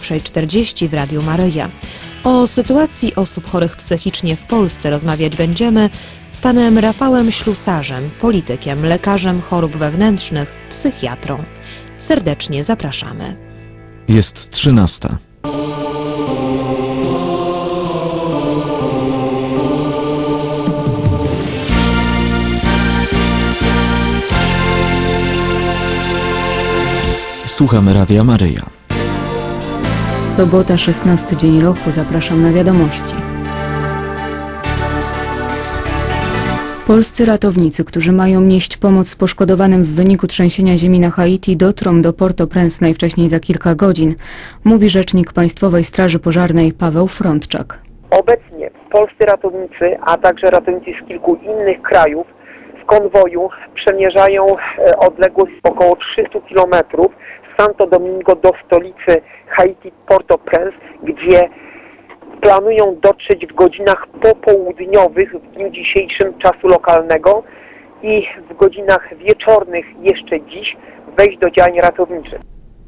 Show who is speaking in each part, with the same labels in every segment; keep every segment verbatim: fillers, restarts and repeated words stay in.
Speaker 1: czterdzieści w Radiu Maryja. O sytuacji osób chorych psychicznie w Polsce rozmawiać będziemy z panem Rafałem Ślusarzem, politykiem, lekarzem chorób wewnętrznych, psychiatrą. Serdecznie zapraszamy.
Speaker 2: Jest trzynasta. Słuchamy Radia Maryja.
Speaker 3: Sobota, szesnasty dzień roku. Zapraszam na wiadomości. Polscy ratownicy, którzy mają nieść pomoc poszkodowanym w wyniku trzęsienia ziemi na Haiti, dotrą do Port-au-Prince najwcześniej za kilka godzin, mówi rzecznik Państwowej Straży Pożarnej Paweł Frądczak.
Speaker 4: Obecnie polscy ratownicy, a także ratownicy z kilku innych krajów w konwoju przemierzają odległość około trzysta kilometrów z Santo Domingo do stolicy Haiti, Port-au-Prince, gdzie planują dotrzeć w godzinach popołudniowych w dniu dzisiejszym czasu lokalnego i w godzinach wieczornych jeszcze dziś wejść do działań ratowniczych.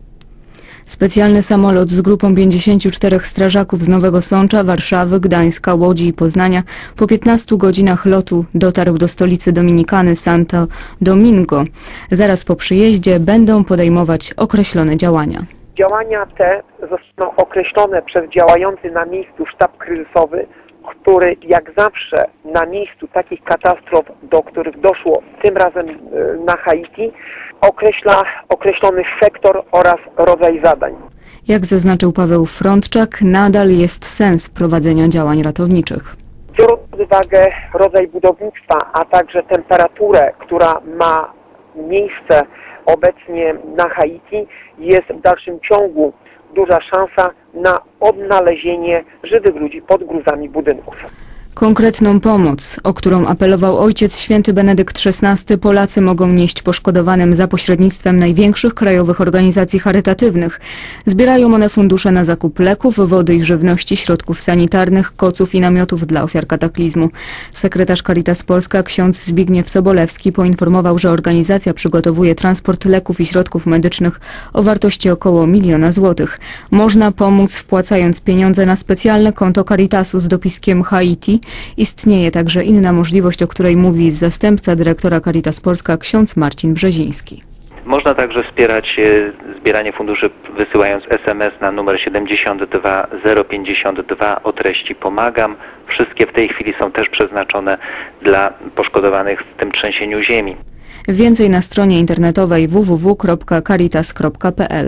Speaker 3: Specjalny samolot z grupą pięćdziesięciu czterech strażaków z Nowego Sącza, Warszawy, Gdańska, Łodzi i Poznania po piętnastu godzinach lotu dotarł do stolicy Dominikany Santo Domingo. Zaraz po przyjeździe będą podejmować określone działania.
Speaker 4: Działania te zostaną określone przez działający na miejscu sztab kryzysowy, który jak zawsze na miejscu takich katastrof, do których doszło tym razem na Haiti, określa określony sektor oraz rodzaj zadań.
Speaker 3: Jak zaznaczył Paweł Frądczak, nadal jest sens prowadzenia działań ratowniczych.
Speaker 4: Biorąc pod uwagę rodzaj budownictwa, a także temperaturę, która ma miejsce obecnie na Haiti, jest w dalszym ciągu duża szansa na odnalezienie żywych ludzi pod gruzami budynków.
Speaker 3: Konkretną pomoc, o którą apelował Ojciec Święty Benedykt szesnasty, Polacy mogą nieść poszkodowanym za pośrednictwem największych krajowych organizacji charytatywnych. Zbierają one fundusze na zakup leków, wody i żywności, środków sanitarnych, koców i namiotów dla ofiar kataklizmu. Sekretarz Caritas Polska ksiądz Zbigniew Sobolewski poinformował, że organizacja przygotowuje transport leków i środków medycznych o wartości około miliona złotych. Można pomóc wpłacając pieniądze na specjalne konto Caritasu z dopiskiem Haiti. Istnieje także inna możliwość, o której mówi zastępca dyrektora Caritas Polska ksiądz Marcin Brzeziński.
Speaker 5: Można także wspierać zbieranie funduszy wysyłając es em es na numer siedemdziesiąt dwa zero pięćdziesiąt dwa o treści pomagam. Wszystkie w tej chwili są też przeznaczone dla poszkodowanych w tym trzęsieniu ziemi.
Speaker 3: Więcej na stronie internetowej w w w kropka caritas kropka p l.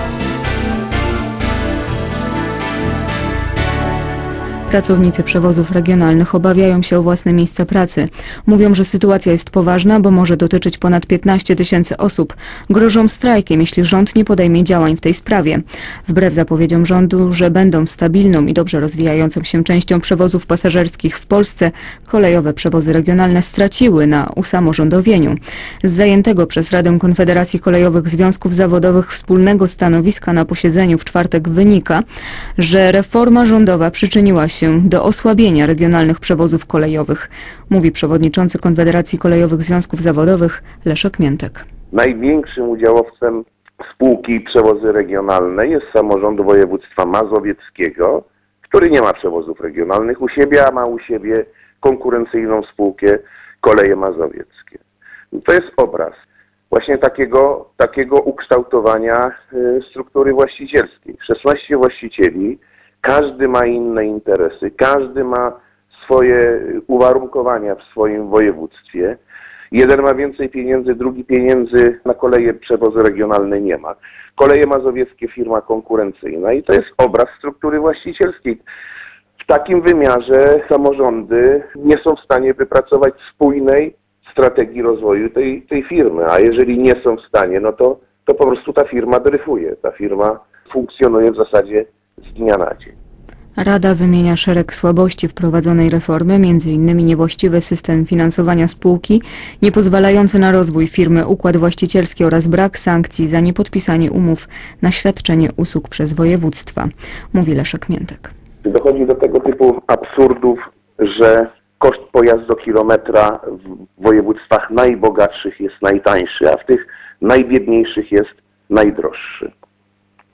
Speaker 3: Pracownicy przewozów regionalnych obawiają się o własne miejsca pracy. Mówią, że sytuacja jest poważna, bo może dotyczyć ponad piętnaście tysięcy osób. Grożą strajkiem, jeśli rząd nie podejmie działań w tej sprawie. Wbrew zapowiedziom rządu, że będą stabilną i dobrze rozwijającą się częścią przewozów pasażerskich w Polsce, kolejowe przewozy regionalne straciły na usamorządowieniu. Z zajętego przez Radę Konfederacji Kolejowych Związków Zawodowych wspólnego stanowiska na posiedzeniu w czwartek wynika, że reforma rządowa przyczyniła się do osłabienia regionalnych przewozów kolejowych, mówi przewodniczący Konfederacji Kolejowych Związków Zawodowych Leszek Miętek.
Speaker 6: Największym udziałowcem spółki Przewozy Regionalne jest samorząd województwa mazowieckiego, który nie ma przewozów regionalnych u siebie, a ma u siebie konkurencyjną spółkę Koleje Mazowieckie. To jest obraz właśnie takiego, takiego ukształtowania y, struktury właścicielskiej. szesnaście właścicieli, każdy ma inne interesy, każdy ma swoje uwarunkowania w swoim województwie. Jeden ma więcej pieniędzy, drugi pieniędzy na koleje przewozy regionalne nie ma. Koleje Mazowieckie firma konkurencyjna i to jest obraz struktury właścicielskiej. W takim wymiarze samorządy nie są w stanie wypracować spójnej strategii rozwoju tej, tej firmy, a jeżeli nie są w stanie, no to, to po prostu ta firma dryfuje, ta firma funkcjonuje w zasadzie z dnia na dzień.
Speaker 3: Rada wymienia szereg słabości wprowadzonej reformy, między innymi niewłaściwy system finansowania spółki, niepozwalający na rozwój firmy układ właścicielski oraz brak sankcji za niepodpisanie umów na świadczenie usług przez województwa, mówi Leszek Miętek.
Speaker 6: Dochodzi do tego typu absurdów, że koszt pojazdokilometra w województwach najbogatszych jest najtańszy, a w tych najbiedniejszych jest najdroższy.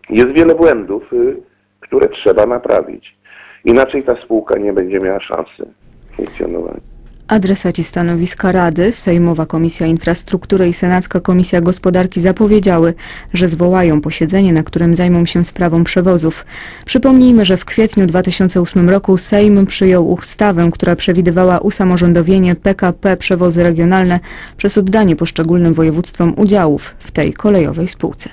Speaker 6: Jest wiele błędów, y, które trzeba naprawić. Inaczej ta spółka nie będzie miała szansy funkcjonowania.
Speaker 3: Adresaci stanowiska Rady, Sejmowa Komisja Infrastruktury i Senacka Komisja Gospodarki zapowiedziały, że zwołają posiedzenie, na którym zajmą się sprawą przewozów. Przypomnijmy, że w kwietniu dwa tysiące ósmym roku Sejm przyjął ustawę, która przewidywała usamorządowienie P K P Przewozy Regionalne przez oddanie poszczególnym województwom udziałów w tej kolejowej spółce.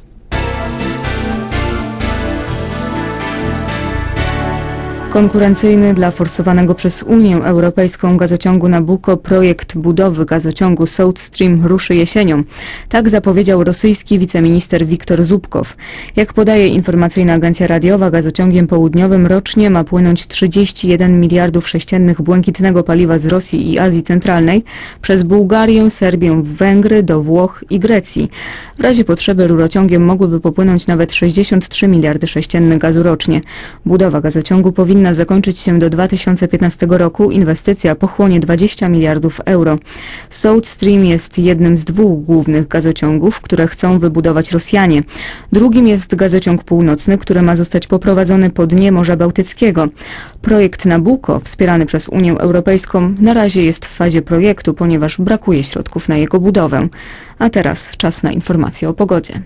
Speaker 3: Konkurencyjny dla forsowanego przez Unię Europejską gazociągu Nabucco projekt budowy gazociągu South Stream ruszy jesienią. Tak zapowiedział rosyjski wiceminister Wiktor Zubkow. Jak podaje informacyjna agencja radiowa, gazociągiem południowym rocznie ma płynąć trzydzieści jeden miliardów sześciennych błękitnego paliwa z Rosji i Azji Centralnej przez Bułgarię, Serbię, Węgry do Włoch i Grecji. W razie potrzeby rurociągiem mogłyby popłynąć nawet sześćdziesiąt trzy miliardy sześcienne gazu rocznie. Budowa gazociągu powinna zakończyć się do dwa tysiące piętnastego roku. Inwestycja pochłonie dwadzieścia miliardów euro. South Stream jest jednym z dwóch głównych gazociągów, które chcą wybudować Rosjanie. Drugim jest gazociąg północny, który ma zostać poprowadzony po dnie Morza Bałtyckiego. Projekt Nabucco, wspierany przez Unię Europejską, na razie jest w fazie projektu, ponieważ brakuje środków na jego budowę. A teraz czas na informacje o pogodzie.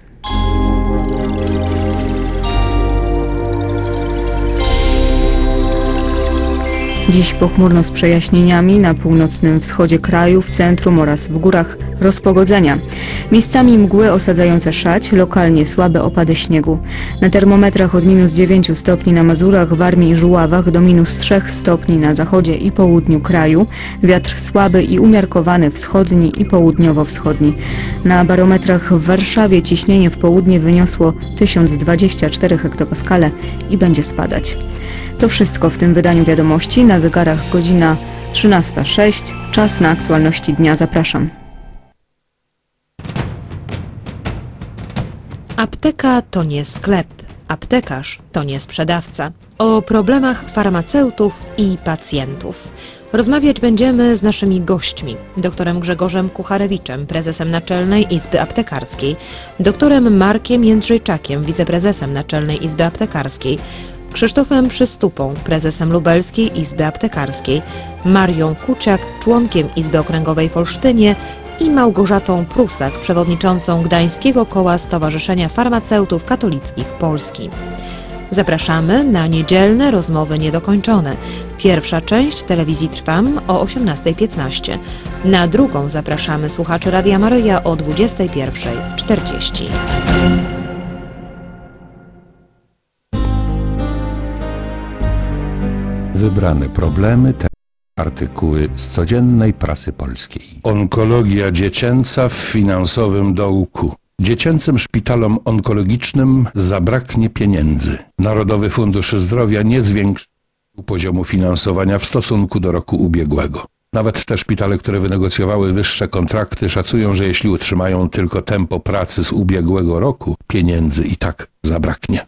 Speaker 3: Dziś pochmurno z przejaśnieniami na północnym wschodzie kraju, w centrum oraz w górach rozpogodzenia. Miejscami mgły osadzające szać, lokalnie słabe opady śniegu. Na termometrach od minus dziewięciu stopni na Mazurach, Warmii i Żuławach do minus trzech stopni na zachodzie i południu kraju. Wiatr słaby i umiarkowany wschodni i południowo-wschodni. Na barometrach w Warszawie ciśnienie w południe wyniosło tysiąc dwadzieścia cztery hektopaskale i będzie spadać. To wszystko w tym wydaniu wiadomości. Na zegarach godzina trzynasta sześć. Czas na aktualności dnia. Zapraszam.
Speaker 1: Apteka to nie sklep. Aptekarz to nie sprzedawca. O problemach farmaceutów i pacjentów. Rozmawiać będziemy z naszymi gośćmi. Doktorem Grzegorzem Kucharewiczem, prezesem Naczelnej Izby Aptekarskiej. Doktorem Markiem Jędrzejczakiem, wiceprezesem Naczelnej Izby Aptekarskiej. Krzysztofem Przystupą, prezesem Lubelskiej Izby Aptekarskiej, Marią Kuciak, członkiem Izby Okręgowej w Olsztynie i Małgorzatą Prusak, przewodniczącą Gdańskiego Koła Stowarzyszenia Farmaceutów Katolickich Polski. Zapraszamy na niedzielne rozmowy niedokończone. Pierwsza część w telewizji Trwam o osiemnastej piętnaście. Na drugą zapraszamy słuchaczy Radia Maryja o dwudziestej pierwszej czterdzieści.
Speaker 7: Wybrane problemy, te artykuły z codziennej prasy polskiej. Onkologia dziecięca w finansowym dołku. Dziecięcym szpitalom onkologicznym zabraknie pieniędzy. Narodowy Fundusz Zdrowia nie zwiększył poziomu finansowania w stosunku do roku ubiegłego. Nawet te szpitale, które wynegocjowały wyższe kontrakty, szacują, że jeśli utrzymają tylko tempo pracy z ubiegłego roku, pieniędzy i tak zabraknie.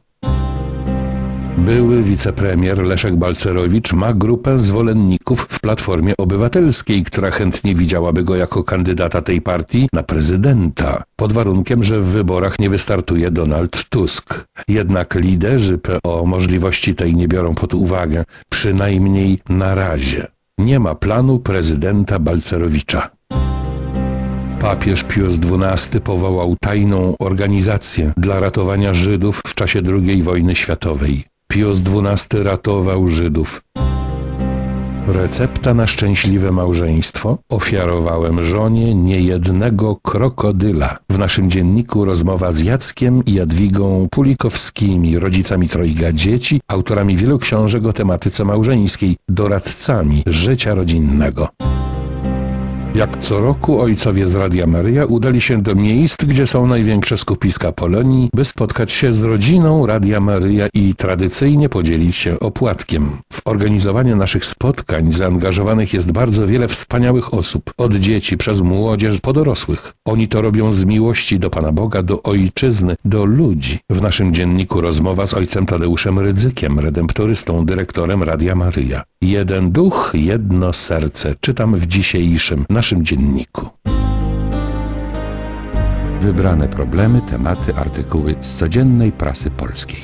Speaker 7: Były wicepremier Leszek Balcerowicz ma grupę zwolenników w Platformie Obywatelskiej, która chętnie widziałaby go jako kandydata tej partii na prezydenta, pod warunkiem, że w wyborach nie wystartuje Donald Tusk. Jednak liderzy P O możliwości tej nie biorą pod uwagę, przynajmniej na razie. Nie ma planu prezydenta Balcerowicza. Papież Pius dwunasty powołał tajną organizację dla ratowania Żydów w czasie drugiej wojny światowej. Pius dwunasty ratował Żydów. Recepta na szczęśliwe małżeństwo? Ofiarowałem żonie niejednego krokodyla. W naszym dzienniku rozmowa z Jackiem i Jadwigą Pulikowskimi, rodzicami trojga dzieci, autorami wielu książek o tematyce małżeńskiej, doradcami życia rodzinnego. Jak co roku ojcowie z Radia Maryja udali się do miejsc, gdzie są największe skupiska Polonii, by spotkać się z rodziną Radia Maryja i tradycyjnie podzielić się opłatkiem. W organizowanie naszych spotkań zaangażowanych jest bardzo wiele wspaniałych osób, od dzieci przez młodzież po dorosłych. Oni to robią z miłości do Pana Boga, do ojczyzny, do ludzi. W naszym dzienniku rozmowa z ojcem Tadeuszem Rydzykiem, redemptorystą, dyrektorem Radia Maryja. Jeden duch, jedno serce. Czytam w dzisiejszym naszym dzienniku. Wybrane problemy, tematy, artykuły z codziennej prasy polskiej.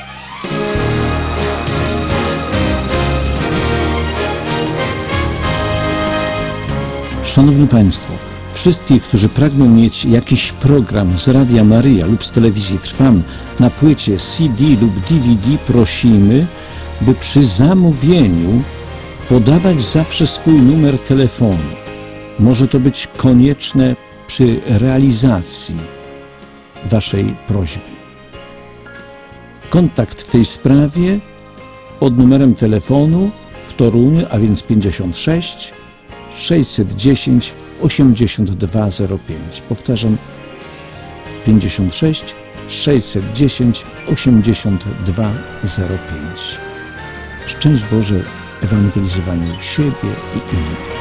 Speaker 8: Szanowni Państwo, wszystkich, którzy pragną mieć jakiś program z Radia Maryja lub z telewizji Trwam na płycie C D lub D V D, prosimy, by przy zamówieniu podawać zawsze swój numer telefonu. Może to być konieczne przy realizacji Waszej prośby. Kontakt w tej sprawie pod numerem telefonu w Toruniu, a więc pięćdziesiąt sześć sześćset dziesięć osiemdziesiąt dwa zero pięć. Powtarzam, pięćdziesiąt sześć sześćset dziesięć osiemdziesiąt dwa zero pięć. Szczęść Boże w ewangelizowaniu siebie i innych.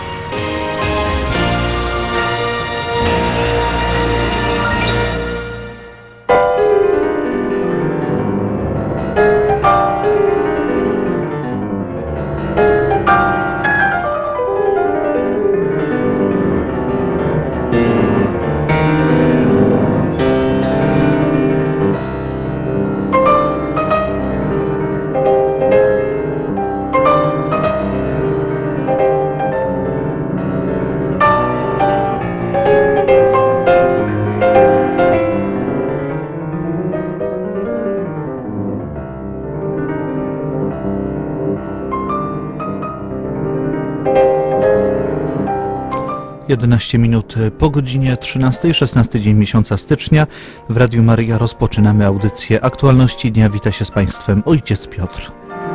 Speaker 9: jedenaście minut po godzinie trzynastej, szesnasty dzień miesiąca stycznia. W Radiu Maryja rozpoczynamy audycję Aktualności Dnia. Wita się z Państwem ojciec Piotr.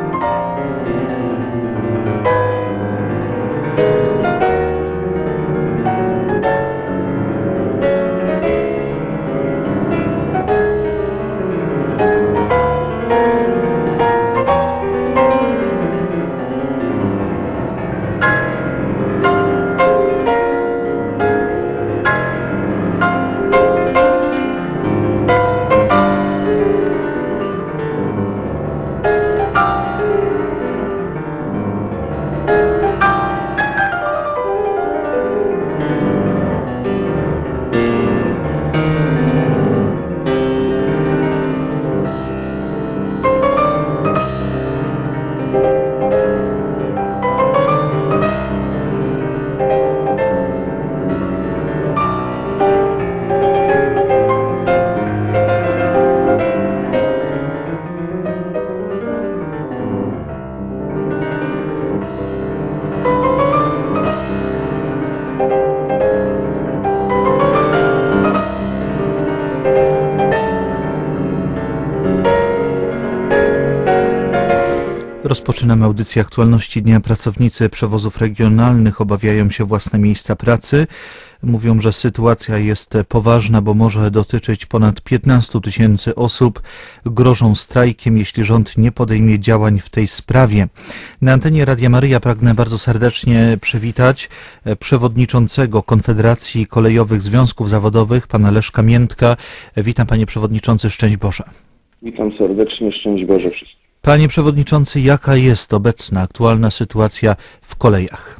Speaker 9: Rozpoczynamy audycję Aktualności Dnia. Pracownicy przewozów regionalnych obawiają się własne miejsca pracy. Mówią, że sytuacja jest poważna, bo może dotyczyć ponad piętnastu tysięcy osób. Grożą strajkiem, jeśli rząd nie podejmie działań w tej sprawie. Na antenie Radia Maryja pragnę bardzo serdecznie przywitać przewodniczącego Konfederacji Kolejowych Związków Zawodowych, pana Leszka Miętka. Witam, panie przewodniczący, szczęść Boże.
Speaker 6: Witam serdecznie, szczęść Boże wszystkim.
Speaker 9: Panie przewodniczący, jaka jest obecna, aktualna sytuacja w kolejach?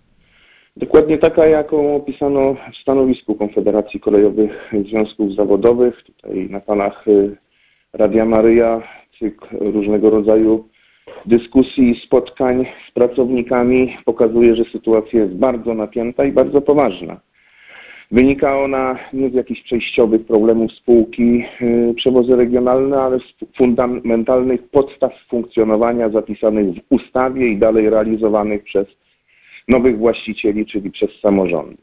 Speaker 6: Dokładnie taka, jaką opisano w stanowisku Konfederacji Kolejowych Związków Zawodowych. Tutaj na falach Radia Maryja cykl różnego rodzaju dyskusji i spotkań z pracownikami pokazuje, że sytuacja jest bardzo napięta i bardzo poważna. Wynika ona nie z jakichś przejściowych problemów spółki yy, Przewozy Regionalne, ale z fundamentalnych podstaw funkcjonowania zapisanych w ustawie i dalej realizowanych przez nowych właścicieli, czyli przez samorządy.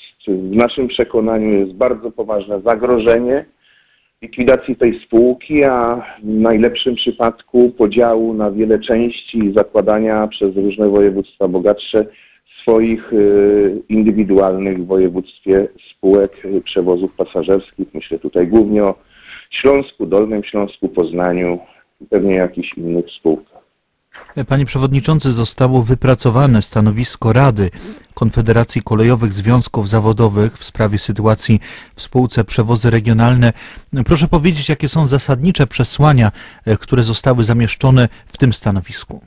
Speaker 6: W naszym przekonaniu jest bardzo poważne zagrożenie likwidacji tej spółki, a w najlepszym przypadku podziału na wiele części i zakładania przez różne województwa bogatsze swoich indywidualnych w województwie spółek przewozów pasażerskich. Myślę tutaj głównie o Śląsku, Dolnym Śląsku, Poznaniu i pewnie jakichś innych spółkach.
Speaker 9: Panie przewodniczący, zostało wypracowane stanowisko Rady Konfederacji Kolejowych Związków Zawodowych w sprawie sytuacji w spółce Przewozy Regionalne. Proszę powiedzieć, jakie są zasadnicze przesłania, które zostały zamieszczone w tym stanowisku?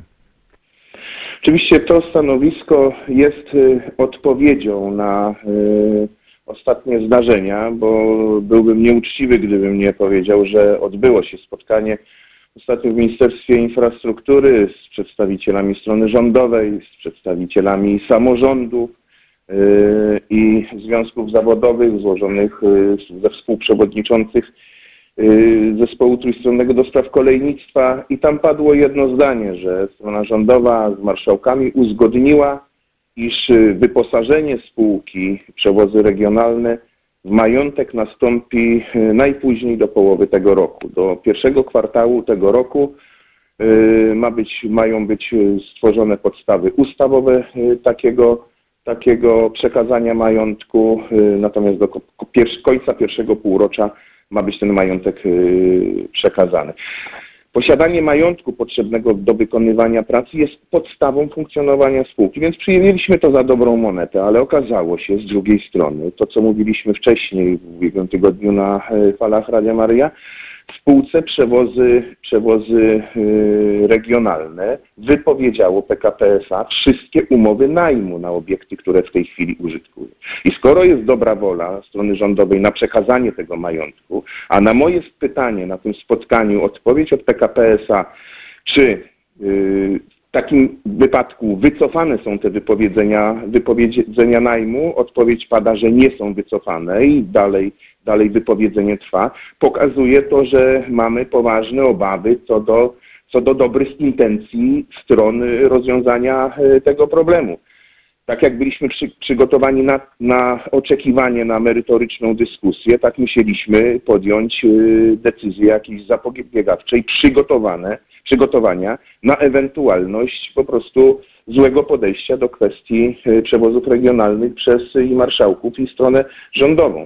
Speaker 6: Oczywiście to stanowisko jest odpowiedzią na ostatnie zdarzenia, bo byłbym nieuczciwy, gdybym nie powiedział, że odbyło się spotkanie ostatnio w Ministerstwie Infrastruktury z przedstawicielami strony rządowej, z przedstawicielami samorządów yy, i związków zawodowych złożonych yy, ze współprzewodniczących yy, Zespołu Trójstronnego do spraw kolejnictwa i tam padło jedno zdanie, że strona rządowa z marszałkami uzgodniła, iż wyposażenie spółki Przewozy Regionalne w majątek nastąpi najpóźniej do połowy tego roku. Do pierwszego kwartału tego roku ma być, mają być stworzone podstawy ustawowe takiego, takiego przekazania majątku, natomiast do końca pierwszego półrocza ma być ten majątek przekazany. Posiadanie majątku potrzebnego do wykonywania pracy jest podstawą funkcjonowania spółki, więc przyjęliśmy to za dobrą monetę, ale okazało się z drugiej strony, to co mówiliśmy wcześniej w ubiegłym tygodniu na falach Radia Maryja, w spółce przewozy, przewozy yy, regionalne wypowiedziało P K P S A wszystkie umowy najmu na obiekty, które w tej chwili użytkuje. I skoro jest dobra wola strony rządowej na przekazanie tego majątku, a na moje pytanie na tym spotkaniu odpowiedź od P K P S A, czy yy, w takim wypadku wycofane są te wypowiedzenia, wypowiedzenia najmu, odpowiedź pada, że nie są wycofane i dalej Dalej wypowiedzenie trwa, pokazuje to, że mamy poważne obawy co do, co do dobrych intencji strony rozwiązania tego problemu. Tak jak byliśmy przy, przygotowani na, na oczekiwanie na merytoryczną dyskusję, tak musieliśmy podjąć decyzję jakiejś zapobiegawczej, przygotowane, przygotowania na ewentualność po prostu złego podejścia do kwestii przewozów regionalnych przez i marszałków i stronę rządową.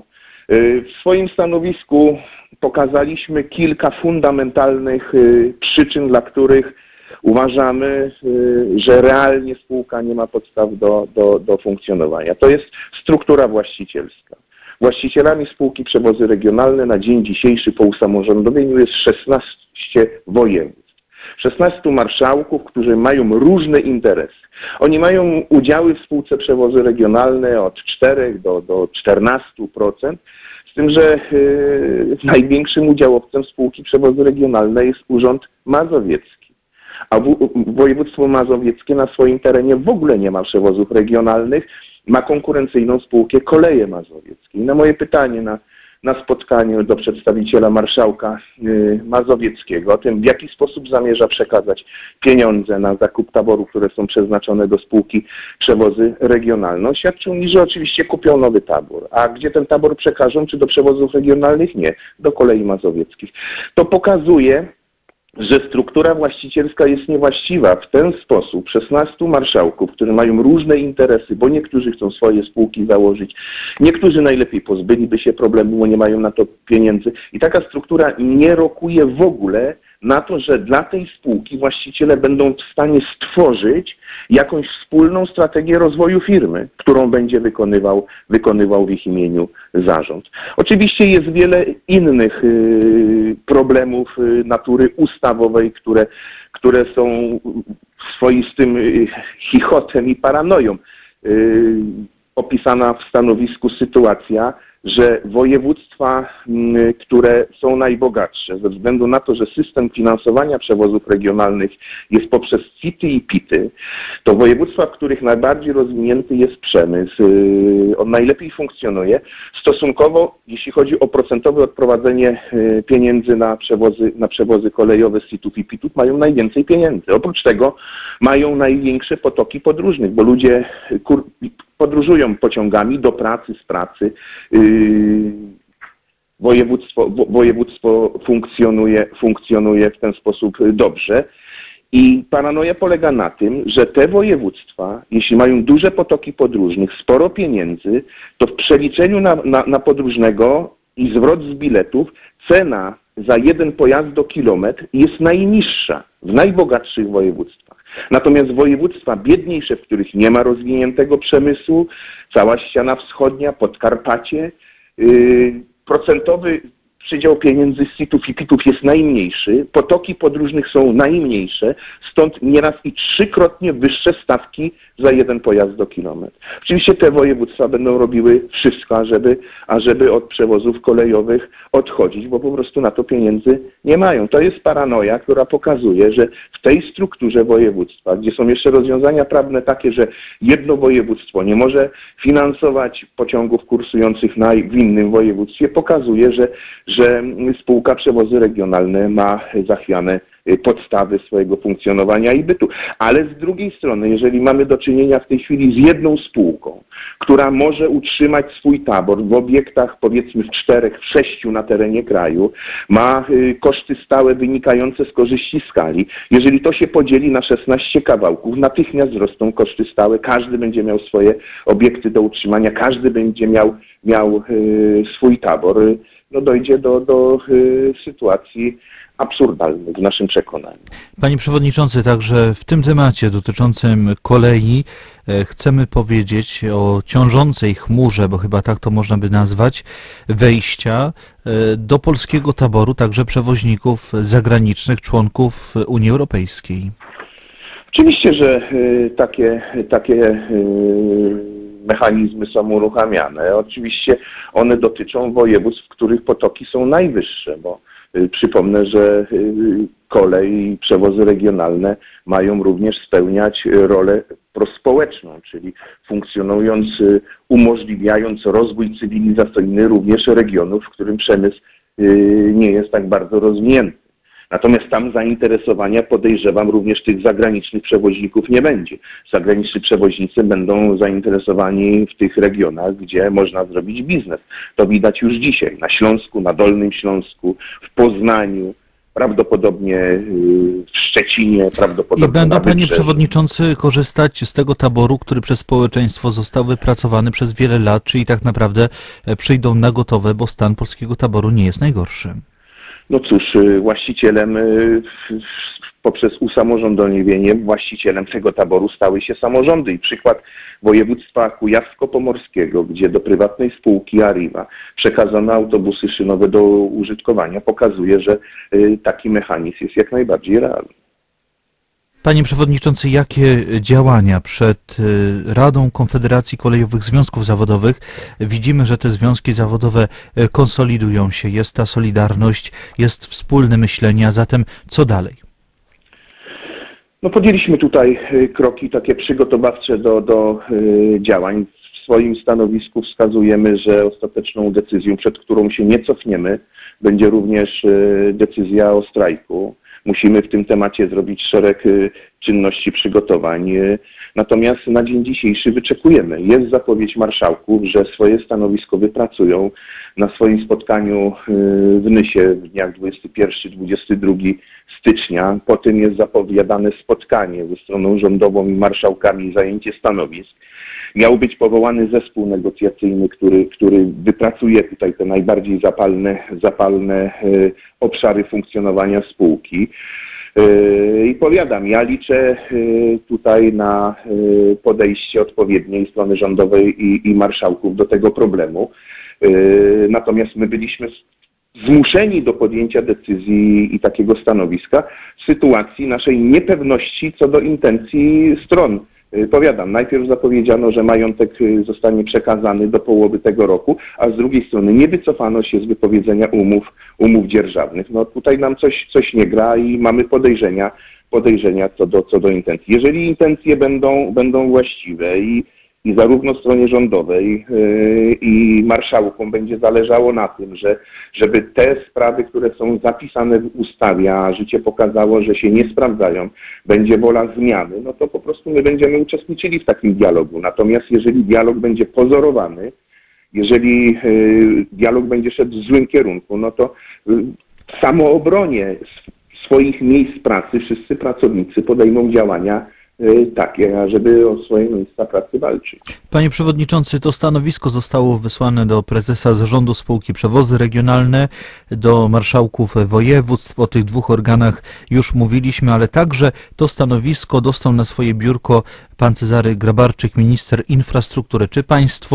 Speaker 6: W swoim stanowisku pokazaliśmy kilka fundamentalnych przyczyn, dla których uważamy, że realnie spółka nie ma podstaw do, do, do funkcjonowania. To jest struktura właścicielska. Właścicielami spółki Przewozy Regionalne na dzień dzisiejszy po usamorządowieniu jest szesnaście województw. szesnastu marszałków, którzy mają różne interesy. Oni mają udziały w spółce Przewozy Regionalne od czterech do, do czternastu procent, z tym, że yy, największym udziałowcem spółki Przewozy Regionalne jest Urząd Mazowiecki. A w, województwo mazowieckie na swoim terenie w ogóle nie ma przewozów regionalnych, ma konkurencyjną spółkę Koleje Mazowieckie. I na moje pytanie na na spotkaniu do przedstawiciela marszałka y, Mazowieckiego o tym, w jaki sposób zamierza przekazać pieniądze na zakup taboru, które są przeznaczone do spółki Przewozy Regionalne. Oświadczył mi, że oczywiście kupią nowy tabor. A gdzie ten tabor przekażą? Czy do przewozów regionalnych? Nie, do Kolei Mazowieckich. To pokazuje, że struktura właścicielska jest niewłaściwa. W ten sposób szesnastu marszałków, którzy mają różne interesy, bo niektórzy chcą swoje spółki założyć, niektórzy najlepiej pozbyliby się problemu, bo nie mają na to pieniędzy. I taka struktura nie rokuje w ogóle na to, że dla tej spółki właściciele będą w stanie stworzyć jakąś wspólną strategię rozwoju firmy, którą będzie wykonywał, wykonywał w ich imieniu zarząd. Oczywiście jest wiele innych y, problemów y, natury ustawowej, które, które są swoistym y, chichotem i paranoją. Y, opisana w stanowisku sytuacja, że województwa, które są najbogatsze, ze względu na to, że system finansowania przewozów regionalnych jest poprzez C I T-y i P I T-y, to województwa, w których najbardziej rozwinięty jest przemysł, on najlepiej funkcjonuje, stosunkowo, jeśli chodzi o procentowe odprowadzenie pieniędzy na przewozy, na przewozy kolejowe z C I T-ów i P I T-ów, mają najwięcej pieniędzy. Oprócz tego mają największe potoki podróżnych, bo ludzie kur podróżują pociągami do pracy, z pracy. Yy, województwo, wo, województwo funkcjonuje, funkcjonuje w ten sposób dobrze. I paranoja polega na tym, że te województwa, jeśli mają duże potoki podróżnych, sporo pieniędzy, to w przeliczeniu na, na, na podróżnego i zwrot z biletów cena za jeden pojazd do kilometr jest najniższa w najbogatszych województwach. Natomiast województwa biedniejsze, w których nie ma rozwiniętego przemysłu, cała ściana wschodnia, Podkarpacie, yy, procentowy przydział pieniędzy z sitów i pitów jest najmniejszy, potoki podróżnych są najmniejsze, stąd nieraz i trzykrotnie wyższe stawki za jeden pojazd do kilometr. Oczywiście te województwa będą robiły wszystko, ażeby, ażeby od przewozów kolejowych odchodzić, bo po prostu na to pieniędzy nie mają. To jest paranoja, która pokazuje, że w tej strukturze województwa, gdzie są jeszcze rozwiązania prawne takie, że jedno województwo nie może finansować pociągów kursujących na, w innym województwie, pokazuje, że, że spółka Przewozy Regionalne ma zachwiane podstawy swojego funkcjonowania i bytu. Ale z drugiej strony, jeżeli mamy do czynienia w tej chwili z jedną spółką, która może utrzymać swój tabor w obiektach powiedzmy w czterech, w sześciu na terenie kraju, ma koszty stałe wynikające z korzyści skali. Jeżeli to się podzieli na szesnaście kawałków, natychmiast wzrosną koszty stałe, każdy będzie miał swoje obiekty do utrzymania, każdy będzie miał, miał swój tabor. No dojdzie do, do sytuacji absurdalnych w naszym przekonaniu.
Speaker 9: Panie Przewodniczący, także w tym temacie dotyczącym kolei e, chcemy powiedzieć o ciążącej chmurze, bo chyba tak to można by nazwać, wejścia e, do polskiego taboru także przewoźników zagranicznych, członków Unii Europejskiej.
Speaker 6: Oczywiście, że y, takie, takie y, mechanizmy są uruchamiane. Oczywiście one dotyczą województw, w których potoki są najwyższe, bo przypomnę, że kolej i przewozy regionalne mają również spełniać rolę prospołeczną, czyli funkcjonując, umożliwiając rozwój cywilizacyjny również regionów, w którym przemysł nie jest tak bardzo rozwinięty. Natomiast tam zainteresowania, podejrzewam, również tych zagranicznych przewoźników nie będzie. Zagraniczni przewoźnicy będą zainteresowani w tych regionach, gdzie można zrobić biznes. To widać już dzisiaj na Śląsku, na Dolnym Śląsku, w Poznaniu, prawdopodobnie w Szczecinie, prawdopodobnie
Speaker 9: I będą,
Speaker 6: na
Speaker 9: panie
Speaker 6: Wybrzeżu.
Speaker 9: przewodniczący, korzystać z tego taboru, który przez społeczeństwo został wypracowany przez wiele lat, czyli tak naprawdę przyjdą na gotowe, bo stan polskiego taboru nie jest najgorszy.
Speaker 6: No cóż, właścicielem poprzez usamorządowienie, właścicielem tego taboru stały się samorządy i przykład województwa kujawsko-pomorskiego, gdzie do prywatnej spółki Arriva przekazano autobusy szynowe do użytkowania, pokazuje, że taki mechanizm jest jak najbardziej realny.
Speaker 9: Panie Przewodniczący, jakie działania przed Radą Konfederacji Kolejowych Związków Zawodowych? Widzimy, że te związki zawodowe konsolidują się, jest ta solidarność, jest wspólne myślenie, a zatem co dalej?
Speaker 6: No podjęliśmy tutaj kroki takie przygotowawcze do, do działań. W swoim stanowisku wskazujemy, że ostateczną decyzją, przed którą się nie cofniemy, będzie również decyzja o strajku. Musimy w tym temacie zrobić szereg czynności przygotowań. Natomiast na dzień dzisiejszy wyczekujemy. Jest zapowiedź marszałków, że swoje stanowisko wypracują. Na swoim spotkaniu w Nysie w dniach dwudziestego pierwszego do dwudziestego drugiego stycznia. Po tym jest zapowiadane spotkanie ze stroną rządową i marszałkami, zajęcie stanowisk. Miał być powołany zespół negocjacyjny, który, który wypracuje tutaj te najbardziej zapalne, zapalne obszary funkcjonowania spółki. I powiadam, ja liczę tutaj na podejście odpowiedniej strony rządowej i, i marszałków do tego problemu. Natomiast my byliśmy zmuszeni do podjęcia decyzji i takiego stanowiska w sytuacji naszej niepewności co do intencji stron. Powiadam, najpierw zapowiedziano, że majątek zostanie przekazany do połowy tego roku, a z drugiej strony nie wycofano się z wypowiedzenia umów, umów dzierżawnych. No tutaj nam coś, coś nie gra i mamy podejrzenia, podejrzenia co do, co do intencji. Jeżeli intencje będą, będą właściwe i, i zarówno stronie rządowej yy, i marszałkom będzie zależało na tym, że, żeby te sprawy, które są zapisane w ustawie, a życie pokazało, że się nie sprawdzają, będzie wola zmiany, no to po prostu my będziemy uczestniczyli w takim dialogu. Natomiast jeżeli dialog będzie pozorowany, jeżeli yy, dialog będzie szedł w złym kierunku, no to yy, w samoobronie swoich miejsc pracy wszyscy pracownicy podejmą działania takie, żeby o swoje miejsca pracy walczyć.
Speaker 9: Panie Przewodniczący, to stanowisko zostało wysłane do prezesa zarządu spółki Przewozy Regionalne, do marszałków województw. O tych dwóch organach już mówiliśmy, ale także to stanowisko dostał na swoje biurko pan Cezary Grabarczyk, minister infrastruktury. Czy państwo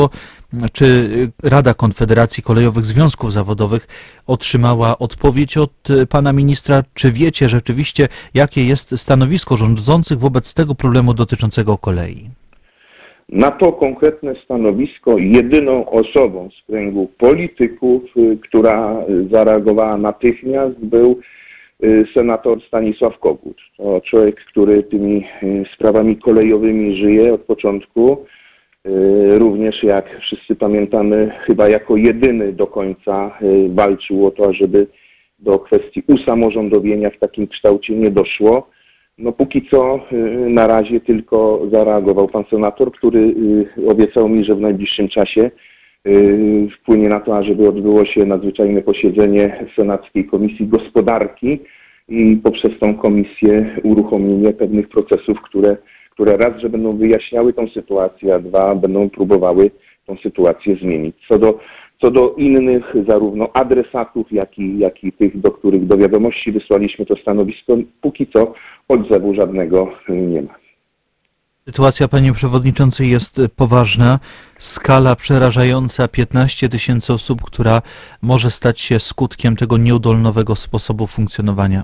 Speaker 9: Czy Rada Konfederacji Kolejowych Związków Zawodowych otrzymała odpowiedź od pana ministra? Czy wiecie rzeczywiście, jakie jest stanowisko rządzących wobec tego problemu dotyczącego kolei?
Speaker 6: Na to konkretne stanowisko jedyną osobą z kręgu polityków, która zareagowała natychmiast, był senator Stanisław Kogut. To człowiek, który tymi sprawami kolejowymi żyje od początku. Również, jak wszyscy pamiętamy, chyba jako jedyny do końca walczył o to, ażeby do kwestii usamorządowienia w takim kształcie nie doszło. No póki co na razie tylko zareagował pan senator, który obiecał mi, że w najbliższym czasie wpłynie na to, ażeby odbyło się nadzwyczajne posiedzenie Senackiej Komisji Gospodarki i poprzez tą komisję uruchomienie pewnych procesów, które, które raz, że będą wyjaśniały tą sytuację, a dwa, będą próbowały tą sytuację zmienić. Co do, co do innych zarówno adresatów, jak i, jak i tych, do których do wiadomości wysłaliśmy to stanowisko, póki co odzewu żadnego nie ma.
Speaker 9: Sytuacja, panie przewodniczący, jest poważna. Skala przerażająca, piętnaście tysięcy osób, która może stać się skutkiem tego nieudolnego sposobu funkcjonowania.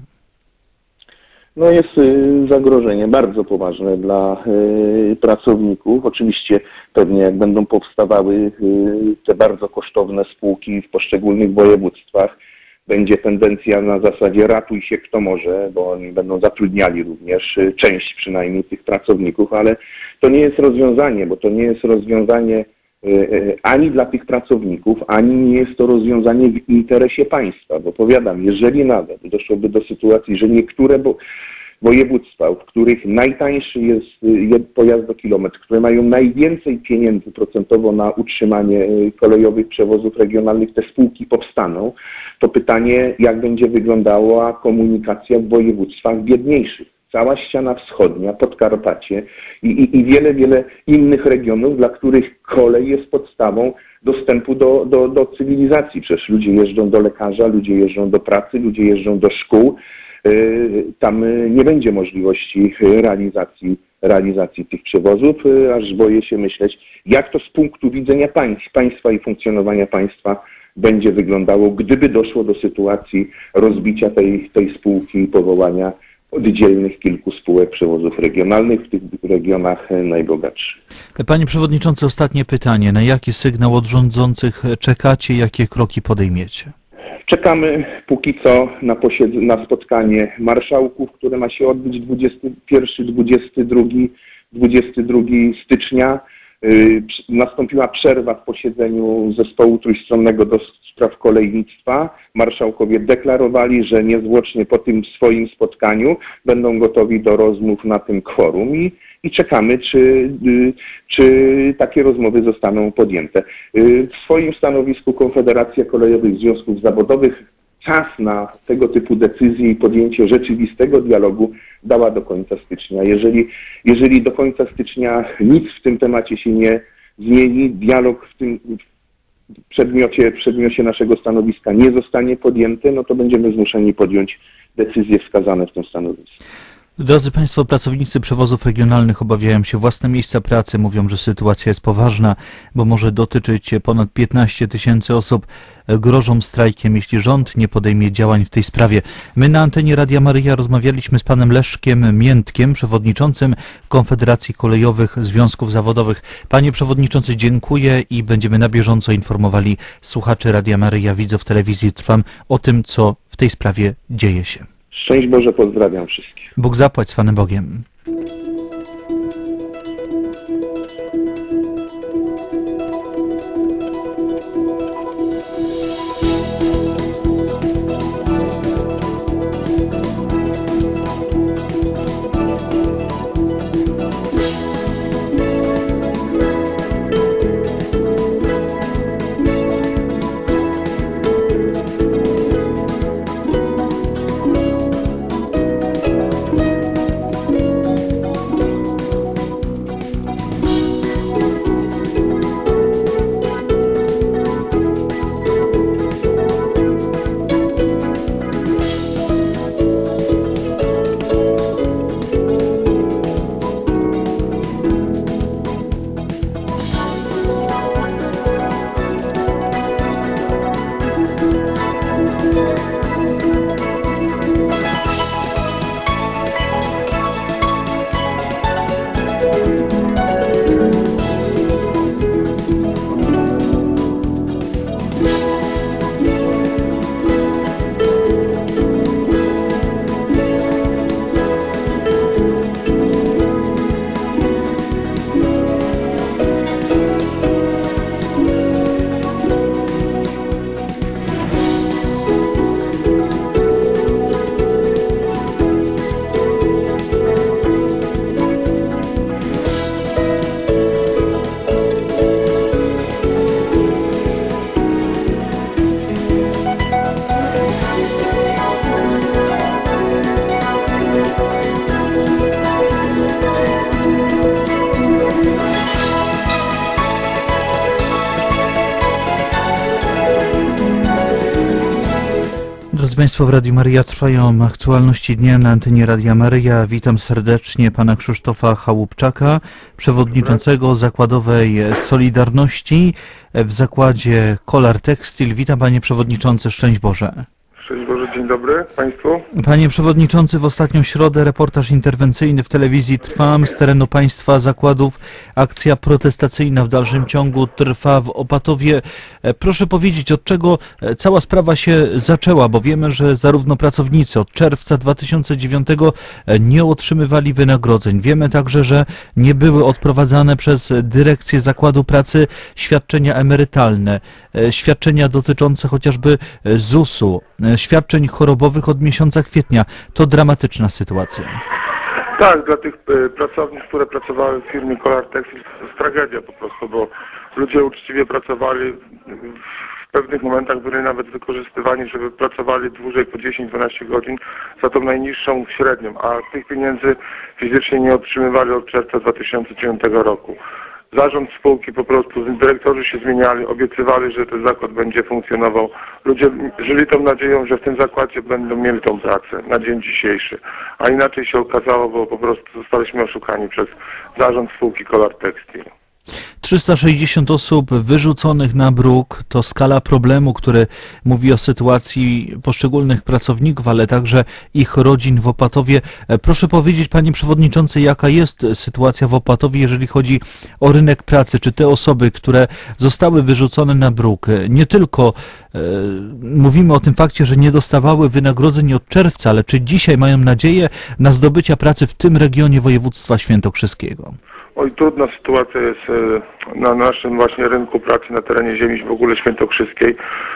Speaker 6: No jest zagrożenie bardzo poważne dla pracowników. Oczywiście pewnie jak będą powstawały te bardzo kosztowne spółki w poszczególnych województwach, będzie tendencja na zasadzie ratuj się kto może, bo oni będą zatrudniali również część przynajmniej tych pracowników, ale to nie jest rozwiązanie, bo to nie jest rozwiązanie ani dla tych pracowników, ani nie jest to rozwiązanie w interesie państwa, bo powiadam, jeżeli nawet doszłoby do sytuacji, że niektóre bo województwa, w których najtańszy jest pojazd do kilometr, które mają najwięcej pieniędzy procentowo na utrzymanie kolejowych przewozów regionalnych, te spółki powstaną, to pytanie, jak będzie wyglądała komunikacja w województwach biedniejszych. Cała ściana wschodnia, Podkarpacie i, i, i wiele, wiele innych regionów, dla których kolej jest podstawą dostępu do, do, do cywilizacji. Przecież ludzie jeżdżą do lekarza, ludzie jeżdżą do pracy, ludzie jeżdżą do szkół. Tam nie będzie możliwości realizacji, realizacji tych przewozów, aż boję się myśleć, jak to z punktu widzenia państw, państwa i funkcjonowania państwa będzie wyglądało, gdyby doszło do sytuacji rozbicia tej, tej spółki i powołania oddzielnych kilku spółek przewozów regionalnych w tych regionach najbogatszych.
Speaker 9: Panie przewodniczący, ostatnie pytanie. Na jaki sygnał od rządzących czekacie? Jakie kroki podejmiecie?
Speaker 6: Czekamy póki co na, posied- na spotkanie marszałków, które ma się odbyć dwudziestego pierwszego, dwudziestego drugiego stycznia. Yy, nastąpiła przerwa w posiedzeniu zespołu trójstronnego do spraw kolejnictwa. Marszałkowie deklarowali, że niezwłocznie po tym swoim spotkaniu będą gotowi do rozmów na tym kworum i, i czekamy, czy, yy, czy takie rozmowy zostaną podjęte. Yy, w swoim stanowisku Konfederacja Kolejowych Związków Zawodowych czas na tego typu decyzje i podjęcie rzeczywistego dialogu dała do końca stycznia. Jeżeli, jeżeli do końca stycznia nic w tym temacie się nie zmieni, dialog w tym w przedmiocie, w przedmiocie naszego stanowiska nie zostanie podjęty, no to będziemy zmuszeni podjąć decyzje wskazane w tym stanowisku.
Speaker 9: Drodzy Państwo, pracownicy przewozów regionalnych obawiają się własne miejsca pracy. Mówią, że sytuacja jest poważna, bo może dotyczyć ponad piętnaście tysięcy osób. Grożą strajkiem, jeśli rząd nie podejmie działań w tej sprawie. My na antenie Radia Maryja rozmawialiśmy z panem Leszkiem Miętkiem, przewodniczącym Konfederacji Kolejowych Związków Zawodowych. Panie przewodniczący, dziękuję i będziemy na bieżąco informowali słuchaczy Radia Maryja, widzów telewizji Trwam o tym, co w tej sprawie dzieje się.
Speaker 6: Szczęść Boże, pozdrawiam wszystkich.
Speaker 9: Bóg zapłać z Panem Bogiem. Drodzy Państwo, w Radiu Maryja trwają aktualności dnia na antenie Radia Maryja. Witam serdecznie pana Krzysztofa Chałupczaka, przewodniczącego zakładowej Solidarności w zakładzie Kolar Textil. Witam panie przewodniczący, szczęść Boże.
Speaker 10: Szczęść Boże, dzień dobry Państwu.
Speaker 9: Panie przewodniczący, w ostatnią środę reportaż interwencyjny w telewizji Trwam z terenu państwa zakładów. Akcja protestacyjna w dalszym ciągu trwa w Opatowie. Proszę powiedzieć, od czego cała sprawa się zaczęła, bo wiemy, że zarówno pracownicy od czerwca dwa tysiące dziewiątego nie otrzymywali wynagrodzeń. Wiemy także, że nie były odprowadzane przez dyrekcję zakładu pracy świadczenia emerytalne, świadczenia dotyczące chociażby zusu, świadczeń chorobowych od miesiąca kwietnia. To dramatyczna sytuacja.
Speaker 10: Tak, dla tych e, pracownic, które pracowały w firmie Kolar Textil, to jest tragedia po prostu, bo ludzie uczciwie pracowali, w pewnych momentach byli nawet wykorzystywani, żeby pracowali dłużej po dziesięć dwanaście godzin za tą najniższą średnią, a tych pieniędzy fizycznie nie otrzymywali od czerwca dwa tysiące dziewiątego roku. Zarząd spółki po prostu, dyrektorzy się zmieniali, obiecywali, że ten zakład będzie funkcjonował. Ludzie żyli tą nadzieją, że w tym zakładzie będą mieli tą pracę na dzień dzisiejszy. A inaczej się okazało, bo po prostu zostaliśmy oszukani przez zarząd spółki Kolar Textil.
Speaker 9: trzysta sześćdziesiąt osób wyrzuconych na bruk to skala problemu, który mówi o sytuacji poszczególnych pracowników, ale także ich rodzin w Opatowie. Proszę powiedzieć, panie przewodniczący, jaka jest sytuacja w Opatowie, jeżeli chodzi o rynek pracy? Czy te osoby, które zostały wyrzucone na bruk, nie tylko e, mówimy o tym fakcie, że nie dostawały wynagrodzeń od czerwca, ale czy dzisiaj mają nadzieję na zdobycie pracy w tym regionie województwa świętokrzyskiego?
Speaker 10: Oj, trudna sytuacja jest na naszym właśnie rynku pracy na terenie ziemi w ogóle świętokrzyskiej.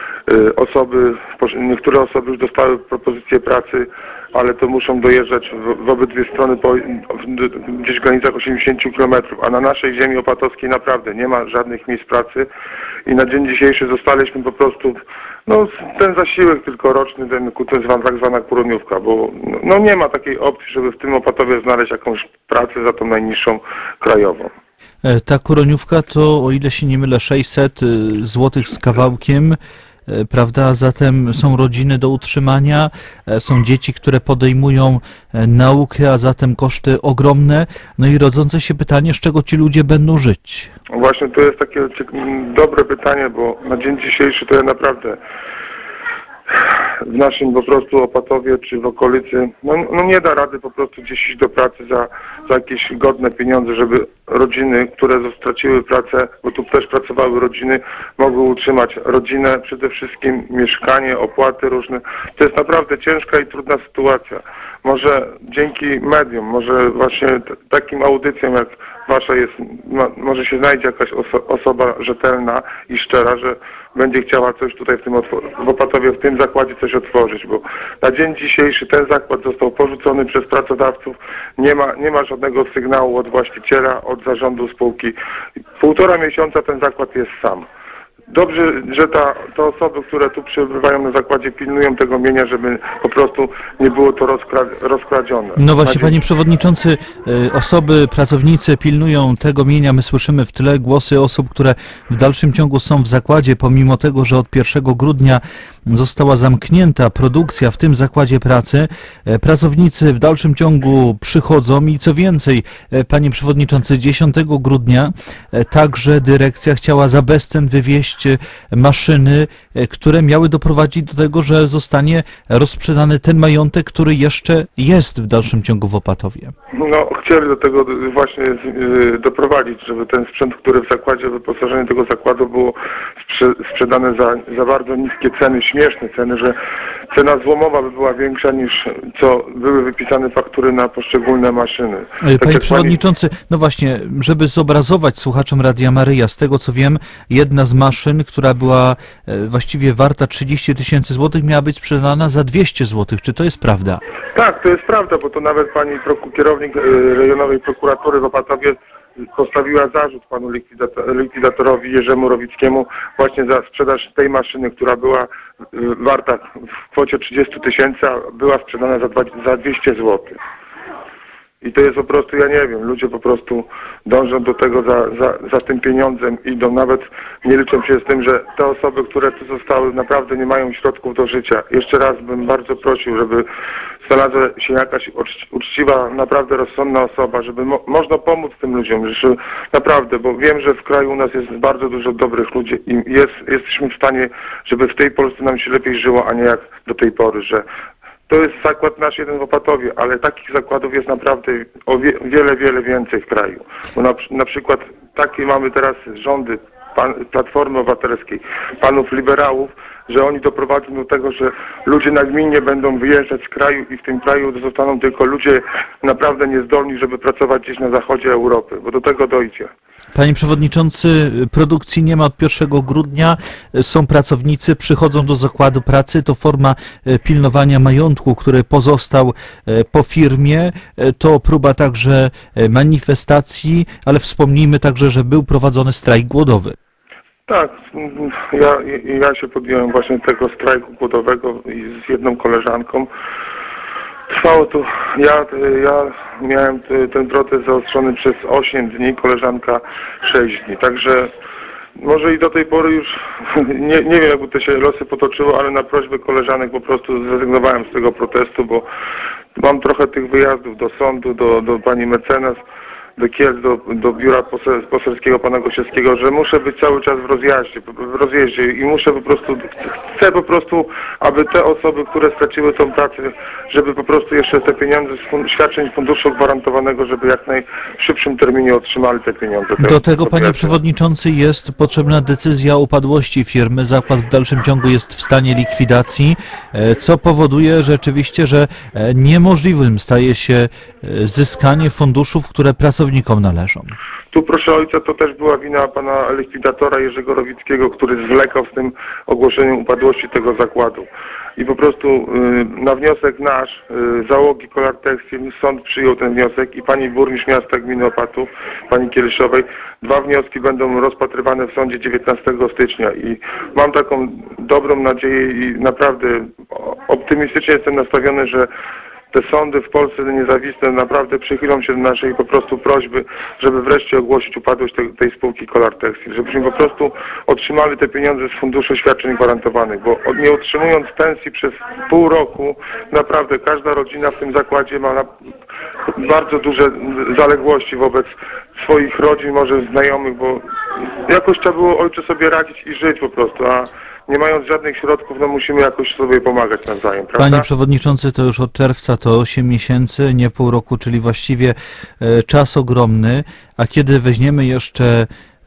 Speaker 10: Osoby, niektóre osoby już dostały propozycję pracy, ale to muszą dojeżdżać w, w obydwie strony po, w, gdzieś w granicach osiemdziesięciu kilometrów, a na naszej ziemi opatowskiej naprawdę nie ma żadnych miejsc pracy i na dzień dzisiejszy zostaliśmy po prostu, no ten zasiłek tylko roczny, ten, to jest tak zwana kuroniówka, bo no nie ma takiej opcji, żeby w tym Opatowie znaleźć jakąś pracę za tą najniższą krajową.
Speaker 9: Ta kuroniówka to, o ile się nie mylę, sześćset złotych z kawałkiem, prawda? Zatem są rodziny do utrzymania, są dzieci, które podejmują naukę, a zatem koszty ogromne. No i rodzące się pytanie, z czego ci ludzie będą żyć?
Speaker 10: Właśnie to jest takie dobre pytanie, bo na dzień dzisiejszy to ja naprawdę w naszym po prostu Opatowie czy w okolicy, no, no nie da rady po prostu gdzieś iść do pracy za, za jakieś godne pieniądze, żeby rodziny, które straciły pracę, bo tu też pracowały rodziny, mogły utrzymać rodzinę, przede wszystkim mieszkanie, opłaty różne. To jest naprawdę ciężka i trudna sytuacja. Może dzięki medium, może właśnie t- takim audycjom jak wasza jest, ma, może się znajdzie jakaś oso- osoba rzetelna i szczera, że będzie chciała coś tutaj w tym otw- w Opatowie, w tym zakładzie coś otworzyć, bo na dzień dzisiejszy ten zakład został porzucony przez pracodawców, nie ma, nie ma żadnego sygnału od właściciela, od zarządu spółki. Półtora miesiąca ten zakład jest sam. Dobrze, że ta, te osoby, które tu przebywają na zakładzie, pilnują tego mienia, żeby po prostu nie było to rozkra- rozkradzione.
Speaker 9: No właśnie, panie przewodniczący, osoby, pracownicy pilnują tego mienia. My słyszymy w tle głosy osób, które w dalszym ciągu są w zakładzie, pomimo tego, że od pierwszego grudnia została zamknięta produkcja w tym zakładzie pracy. Pracownicy w dalszym ciągu przychodzą i co więcej, panie przewodniczący, dziesiątego grudnia także dyrekcja chciała za bezcen wywieźć maszyny, które miały doprowadzić do tego, że zostanie rozsprzedany ten majątek, który jeszcze jest w dalszym ciągu w Opatowie.
Speaker 10: No, chcieli do tego właśnie doprowadzić, żeby ten sprzęt, który w zakładzie, wyposażenie tego zakładu było sprze- sprzedane za, za bardzo niskie ceny, śmieszne ceny, że cena złomowa by była większa niż co były wypisane faktury na poszczególne maszyny.
Speaker 9: Panie
Speaker 10: tak
Speaker 9: przewodniczący, pani... no właśnie, żeby zobrazować słuchaczom Radia Maryja, z tego co wiem, jedna z maszyn, która była właściwie warta trzydzieści tysięcy złotych, miała być sprzedana za dwieście złotych. Czy to jest prawda?
Speaker 10: Tak, to jest prawda, bo to nawet pani proku- kierownik rejonowej prokuratury w Opatowie postawiła zarzut panu likwidator- likwidatorowi Jerzemu Rowickiemu właśnie za sprzedaż tej maszyny, która była warta w kwocie trzydzieści tysięcy, a była sprzedana za, za dwieście złotych. I to jest po prostu, ja nie wiem, ludzie po prostu dążą do tego za, za, za tym pieniądzem, idą, nawet nie liczą się z tym, że te osoby, które tu zostały, naprawdę nie mają środków do życia. Jeszcze raz bym bardzo prosił, żeby znalazła się jakaś uczciwa, naprawdę rozsądna osoba, żeby mo można pomóc tym ludziom, że naprawdę, bo wiem, że w kraju u nas jest bardzo dużo dobrych ludzi i jest, jesteśmy w stanie, żeby w tej Polsce nam się lepiej żyło, a nie jak do tej pory, że to jest zakład nasz jeden w Opatowie, ale takich zakładów jest naprawdę o wie wiele, wiele więcej w kraju. Bo na, na przykład takie mamy teraz rządy pan, Platformy Obywatelskiej, panów liberałów, że oni doprowadzą do tego, że ludzie nagminnie będą wyjeżdżać z kraju i w tym kraju zostaną tylko ludzie naprawdę niezdolni, żeby pracować gdzieś na zachodzie Europy, bo do tego dojdzie.
Speaker 9: Panie Przewodniczący, produkcji nie ma od pierwszego grudnia, są pracownicy, przychodzą do zakładu pracy, to forma pilnowania majątku, który pozostał po firmie, to próba także manifestacji, ale wspomnijmy także, że był prowadzony strajk głodowy.
Speaker 10: Tak, ja, ja się podjąłem właśnie tego strajku głodowego z jedną koleżanką. Trwało to, ja, ja miałem ten protest zaostrzony przez osiem dni, koleżanka sześć dni, także może i do tej pory już nie, nie wiem, jakby to się losy potoczyło, ale na prośbę koleżanek po prostu zrezygnowałem z tego protestu, bo mam trochę tych wyjazdów do sądu, do, do pani mecenas, do Kielc, do, do biura posel, poselskiego pana Gosiewskiego, że muszę być cały czas w rozjeździe, w rozjeździe i muszę po prostu, chcę po prostu, aby te osoby, które straciły tą pracę, żeby po prostu jeszcze te pieniądze z fund świadczeń funduszu gwarantowanego, żeby jak najszybszym terminie otrzymali te pieniądze.
Speaker 9: Do tego, panie przewodniczący, jest potrzebna decyzja o upadłości firmy. Zakład w dalszym ciągu jest w stanie likwidacji, co powoduje rzeczywiście, że niemożliwym staje się zyskanie funduszów, które pracownikom należą.
Speaker 10: Tu proszę ojca, to też była wina pana likwidatora Jerzego Rowickiego, który zwlekał z tym ogłoszeniem upadłości tego zakładu. I po prostu y, na wniosek nasz, y, załogi Kolar Tekstil, sąd przyjął ten wniosek i pani burmistrz miasta gminy Opatów, pani Kieleszowej, dwa wnioski będą rozpatrywane w sądzie dziewiętnastego stycznia i mam taką dobrą nadzieję i naprawdę optymistycznie jestem nastawiony, że te sądy w Polsce niezawisłe naprawdę przychylą się do naszej po prostu prośby, żeby wreszcie ogłosić upadłość tej, tej spółki Kolar Tekstil, żebyśmy po prostu otrzymali te pieniądze z Funduszu Świadczeń Gwarantowanych, bo nie otrzymując pensji przez pół roku, naprawdę każda rodzina w tym zakładzie ma na, bardzo duże zaległości wobec swoich rodzin, może znajomych, bo jakoś trzeba było ojcu sobie radzić i żyć po prostu, a nie mając żadnych środków, no musimy jakoś sobie pomagać nawzajem, prawda?
Speaker 9: Panie Przewodniczący, to już od czerwca to osiem miesięcy, nie pół roku, czyli właściwie e, czas ogromny, a kiedy weźmiemy jeszcze e,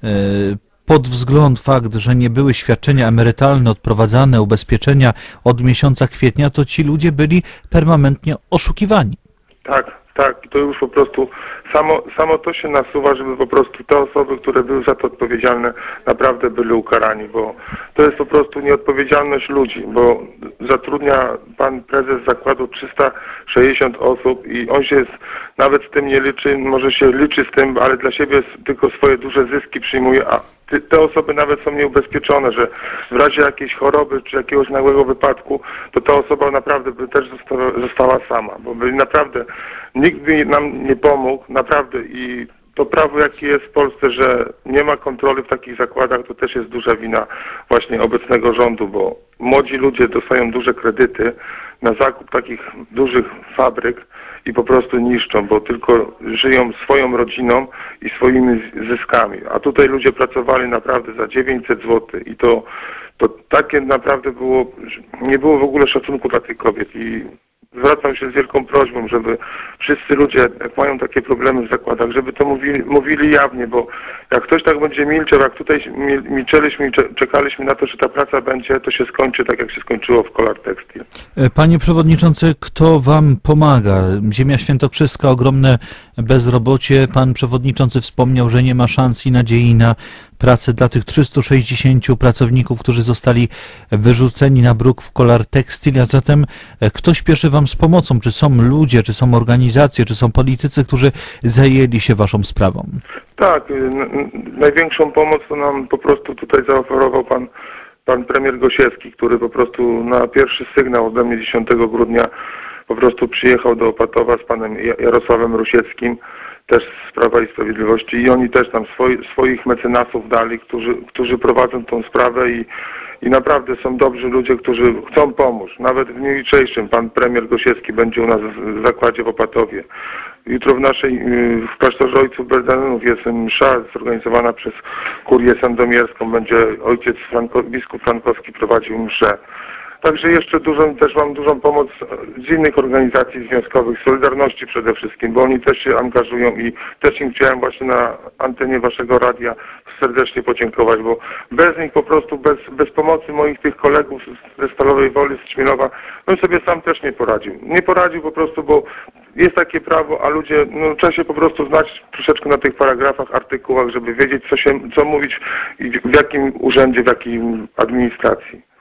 Speaker 9: pod wzgląd fakt, że nie były świadczenia emerytalne odprowadzane, ubezpieczenia od miesiąca kwietnia, to ci ludzie byli permanentnie oszukiwani.
Speaker 10: Tak. Tak, i to już po prostu samo, samo to się nasuwa, żeby po prostu te osoby, które były za to odpowiedzialne, naprawdę byli ukarani, bo to jest po prostu nieodpowiedzialność ludzi, bo zatrudnia pan prezes zakładu trzysta sześćdziesiąt osób i on się nawet z tym nie liczy, może się liczy z tym, ale dla siebie tylko swoje duże zyski przyjmuje, a te osoby nawet są nieubezpieczone, że w razie jakiejś choroby czy jakiegoś nagłego wypadku, to ta osoba naprawdę by też została, została sama, bo by naprawdę nikt by nam nie pomógł, naprawdę i to prawo jakie jest w Polsce, że nie ma kontroli w takich zakładach, to też jest duża wina właśnie obecnego rządu, bo młodzi ludzie dostają duże kredyty na zakup takich dużych fabryk i po prostu niszczą, bo tylko żyją swoją rodziną i swoimi zyskami. A tutaj ludzie pracowali naprawdę za dziewięćset złotych i to, to takie naprawdę było, nie było w ogóle szacunku dla tych kobiet i zwracam się z wielką prośbą, żeby wszyscy ludzie, jak mają takie problemy w zakładach, żeby to mówili, mówili jawnie, bo jak ktoś tak będzie milczał, jak tutaj milczeliśmy i czekaliśmy na to, że ta praca będzie, to się skończy tak, jak się skończyło w Kolar Tekstil.
Speaker 9: Panie Przewodniczący, kto Wam pomaga? Ziemia Świętokrzyska, ogromne bezrobocie. Pan Przewodniczący wspomniał, że nie ma szans i nadziei na pracę dla tych trzystu sześćdziesięciu pracowników, którzy zostali wyrzuceni na bruk w Kolar Tekstil, a zatem kto śpieszy Wam z pomocą? Czy są ludzie, czy są organizacje, czy są politycy, którzy zajęli się Waszą sprawą?
Speaker 10: Tak, największą pomoc to nam po prostu tutaj zaoferował pan, pan premier Gosiewski, który po prostu na pierwszy sygnał ode mnie dziesiątego grudnia po prostu przyjechał do Opatowa z panem Jarosławem Rusieckim, też z Prawa i Sprawiedliwości, i oni też tam swoi, swoich mecenasów dali, którzy, którzy prowadzą tą sprawę i, i naprawdę są dobrzy ludzie, którzy chcą pomóc. Nawet w dniu jutrzejszym pan premier Gosiewski będzie u nas w zakładzie w Opatowie. Jutro w naszej, w klasztorze Ojców Bernardynów jest msza zorganizowana przez Kurię Sandomierską. Będzie ojciec Franko, biskup Frankowski prowadził mszę. Także jeszcze dużą, też mam dużą pomoc z innych organizacji związkowych, Solidarności przede wszystkim, bo oni też się angażują i też im chciałem właśnie na antenie waszego radia serdecznie podziękować, bo bez nich po prostu, bez, bez pomocy moich tych kolegów ze Stalowej Woli, z Ćmielowa, bym sobie sam też nie poradził. Nie poradził po prostu, bo jest takie prawo, a ludzie, no, trzeba się po prostu znać troszeczkę na tych paragrafach, artykułach, żeby wiedzieć, co się, co mówić i w jakim urzędzie, w jakim administracji.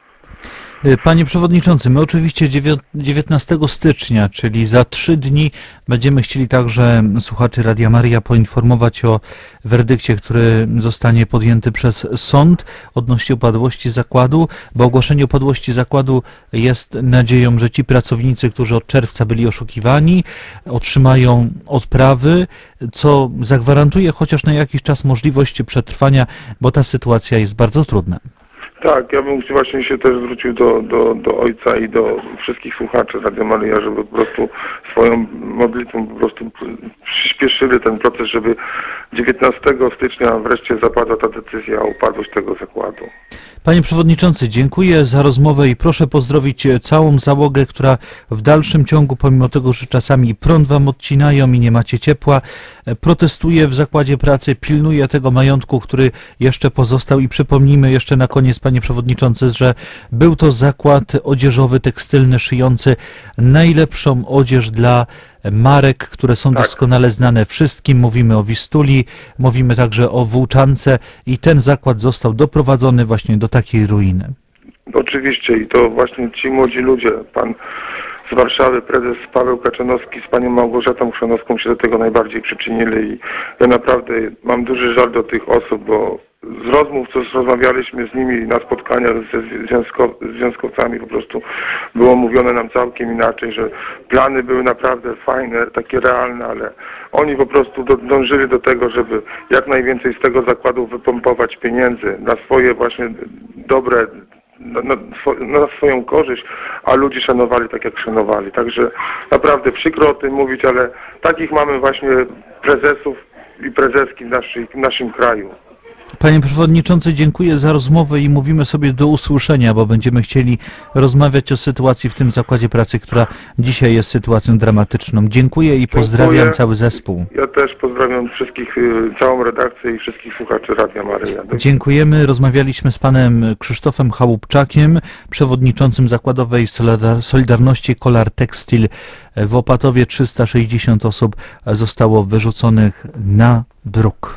Speaker 9: Panie Przewodniczący, my oczywiście dziewiętnastego stycznia, czyli za trzy dni, będziemy chcieli także słuchaczy Radia Maryja poinformować o werdykcie, który zostanie podjęty przez sąd odnośnie upadłości zakładu, bo ogłoszenie upadłości zakładu jest nadzieją, że ci pracownicy, którzy od czerwca byli oszukiwani, otrzymają odprawy, co zagwarantuje chociaż na jakiś czas możliwość przetrwania, bo ta sytuacja jest bardzo trudna.
Speaker 10: Tak, ja bym właśnie się też zwrócił do, do, do ojca i do wszystkich słuchaczy Radia Maryja, żeby po prostu swoją modlitwą po prostu przyspieszyli ten proces, żeby dziewiętnastego stycznia wreszcie zapadła ta decyzja o upadłość tego zakładu.
Speaker 9: Panie Przewodniczący, dziękuję za rozmowę i proszę pozdrowić całą załogę, która w dalszym ciągu, pomimo tego, że czasami prąd wam odcinają i nie macie ciepła, protestuje w zakładzie pracy, pilnuje tego majątku, który jeszcze pozostał i przypomnijmy jeszcze na koniec, Panie Przewodniczący, że był to zakład odzieżowy, tekstylny, szyjący najlepszą odzież dla marek, które są
Speaker 10: tak.
Speaker 9: doskonale znane wszystkim. Mówimy o Wistuli, mówimy także o Włóczance i ten zakład został doprowadzony właśnie do takiej ruiny.
Speaker 10: Oczywiście i to właśnie ci młodzi ludzie, pan z Warszawy, prezes Paweł Kaczanowski z panią Małgorzatą Chrzanowską się do tego najbardziej przyczynili i ja naprawdę mam duży żal do tych osób, bo z rozmów, co rozmawialiśmy z nimi na spotkaniach ze związkow związkowcami, po prostu było mówione nam całkiem inaczej, że plany były naprawdę fajne, takie realne, ale oni po prostu do, dążyli do tego, żeby jak najwięcej z tego zakładu wypompować pieniędzy na swoje właśnie dobre, na, na, na swoją korzyść, a ludzi szanowali tak, jak szanowali. Także naprawdę przykro o tym mówić, ale takich mamy właśnie prezesów i prezeski w, naszej, w naszym kraju.
Speaker 9: Panie Przewodniczący, dziękuję za rozmowę i mówimy sobie do usłyszenia, bo będziemy chcieli rozmawiać o sytuacji w tym zakładzie pracy, która dzisiaj jest sytuacją dramatyczną. Dziękuję i pozdrawiam dziękuję. Cały zespół.
Speaker 10: Ja też pozdrawiam wszystkich, całą redakcję i wszystkich słuchaczy Radia Maryja.
Speaker 9: Dziękujemy. Rozmawialiśmy z panem Krzysztofem Chałupczakiem, przewodniczącym zakładowej Solidarności Kolar Tekstil w Opatowie. trzysta sześćdziesiąt osób zostało wyrzuconych na bruk.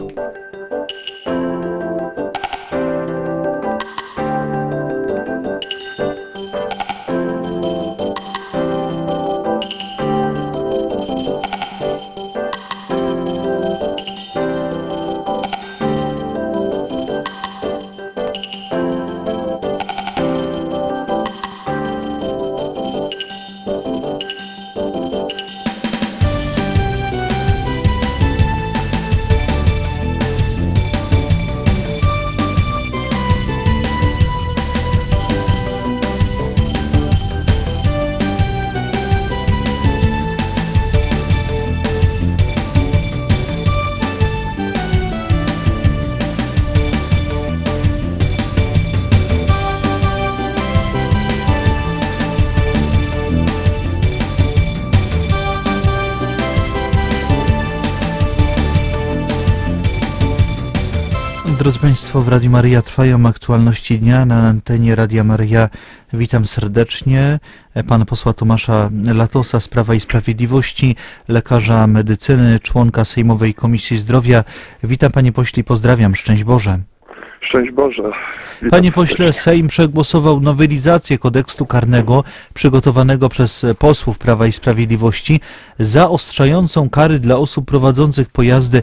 Speaker 9: Drodzy Państwo, w Radiu Maryja trwają aktualności dnia na antenie Radia Maryja. Witam serdecznie pana posła Tomasza Latosa z Prawa i Sprawiedliwości, lekarza medycyny, członka Sejmowej Komisji Zdrowia. Witam panie pośle, pozdrawiam, szczęść Boże.
Speaker 10: Szczęść Boże. Witam
Speaker 9: Panie pośle, Sejm przegłosował nowelizację kodeksu karnego przygotowanego przez posłów Prawa i Sprawiedliwości, zaostrzającą kary dla osób prowadzących pojazdy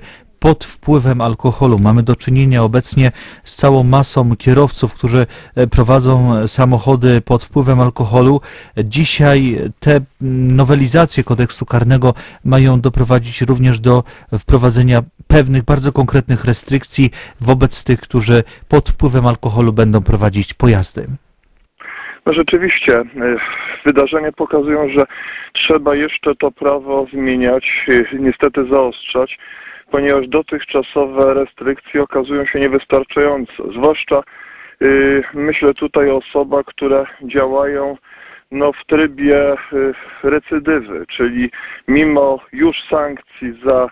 Speaker 9: pod wpływem alkoholu. Mamy do czynienia obecnie z całą masą kierowców, którzy prowadzą samochody pod wpływem alkoholu. Dzisiaj te nowelizacje kodeksu karnego mają doprowadzić również do wprowadzenia pewnych bardzo konkretnych restrykcji wobec tych, którzy pod wpływem alkoholu będą prowadzić pojazdy.
Speaker 10: No rzeczywiście, wydarzenia pokazują, że trzeba jeszcze to prawo zmieniać, niestety zaostrzać, ponieważ dotychczasowe restrykcje okazują się niewystarczające. Zwłaszcza yy, myślę tutaj o osobach, które działają no, w trybie yy, recydywy, czyli mimo już sankcji za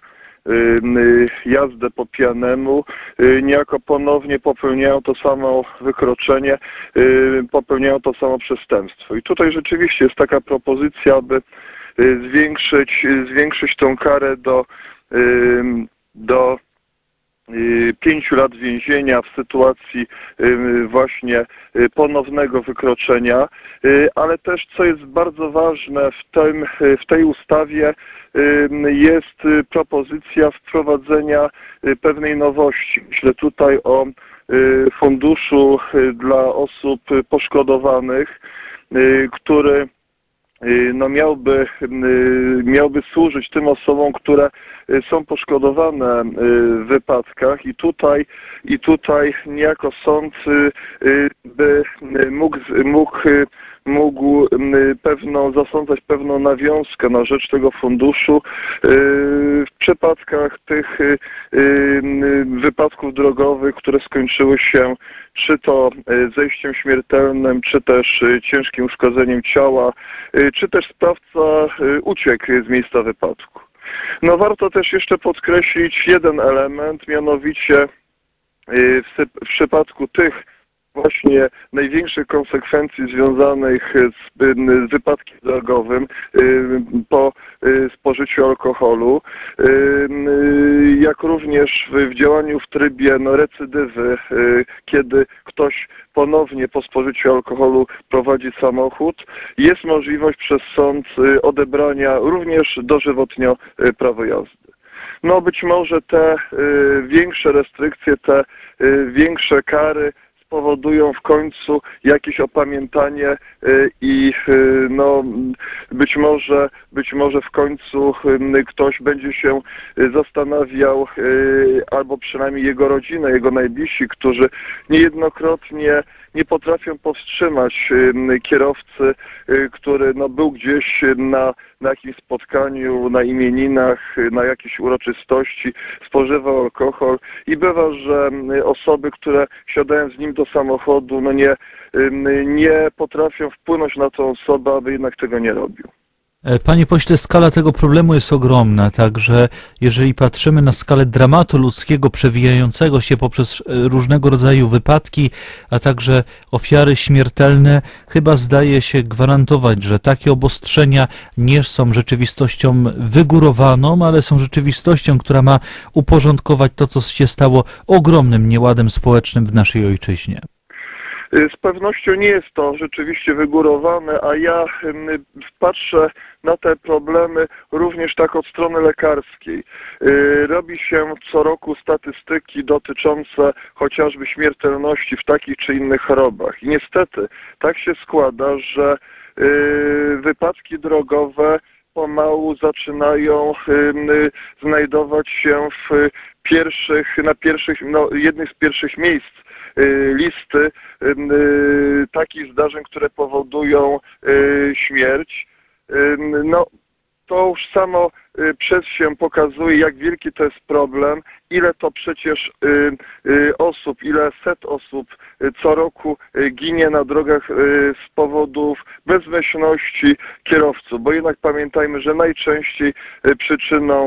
Speaker 10: jazdę po pijanemu, niejako ponownie popełniają to samo wykroczenie, popełniają to samo przestępstwo. I tutaj rzeczywiście jest taka propozycja, aby zwiększyć, zwiększyć tą karę do, do pięciu lat więzienia w sytuacji właśnie ponownego wykroczenia, ale też, co jest bardzo ważne w, tym, w tej ustawie, jest propozycja wprowadzenia pewnej nowości. Myślę tutaj o funduszu dla osób poszkodowanych, który no miałby, miałby służyć tym osobom, które są poszkodowane w wypadkach i tutaj, i tutaj niejako sąd by mógł, mógł, mógł pewną, zasądzać pewną nawiązkę na rzecz tego funduszu w przypadkach tych wypadków drogowych, które skończyły się czy to zejściem śmiertelnym, czy też ciężkim uszkodzeniem ciała, czy też sprawca uciekł z miejsca wypadku. No warto też jeszcze podkreślić jeden element, mianowicie w, w przypadku tych właśnie największych konsekwencji związanych z, z wypadkiem drogowym po spożyciu alkoholu, jak również w, w działaniu w trybie no, recydywy, kiedy ktoś ponownie po spożyciu alkoholu prowadzi samochód, jest możliwość przez sąd odebrania również dożywotnio prawa jazdy. No być może te większe restrykcje, te większe kary powodują w końcu jakieś opamiętanie i no, być może, być może w końcu ktoś będzie się zastanawiał, albo przynajmniej jego rodzina, jego najbliżsi, którzy niejednokrotnie nie potrafią powstrzymać kierowcy, który no, był gdzieś na, na jakimś spotkaniu, na imieninach, na jakiejś uroczystości, spożywał alkohol i bywa, że osoby, które siadają z nim do samochodu, no nie, nie potrafią wpłynąć na tą osobę, aby jednak tego nie robił.
Speaker 9: Panie pośle, skala tego problemu jest ogromna, także jeżeli patrzymy na skalę dramatu ludzkiego przewijającego się poprzez różnego rodzaju wypadki, a także ofiary śmiertelne, chyba zdaje się gwarantować, że takie obostrzenia nie są rzeczywistością wygórowaną, ale są rzeczywistością, która ma uporządkować to, co się stało ogromnym nieładem społecznym w naszej ojczyźnie.
Speaker 10: Z pewnością nie jest to rzeczywiście wygórowane, a ja patrzę na te problemy również tak od strony lekarskiej. Robi się co roku statystyki dotyczące chociażby śmiertelności w takich czy innych chorobach. I niestety tak się składa, że wypadki drogowe pomału zaczynają znajdować się w pierwszych, na pierwszych, no, jednych z pierwszych miejsc listy takich zdarzeń, które powodują śmierć. No, to już samo przez się pokazuje, jak wielki to jest problem, ile to przecież osób, ile set osób co roku ginie na drogach z powodów bezmyślności kierowców, bo jednak pamiętajmy, że najczęściej przyczyną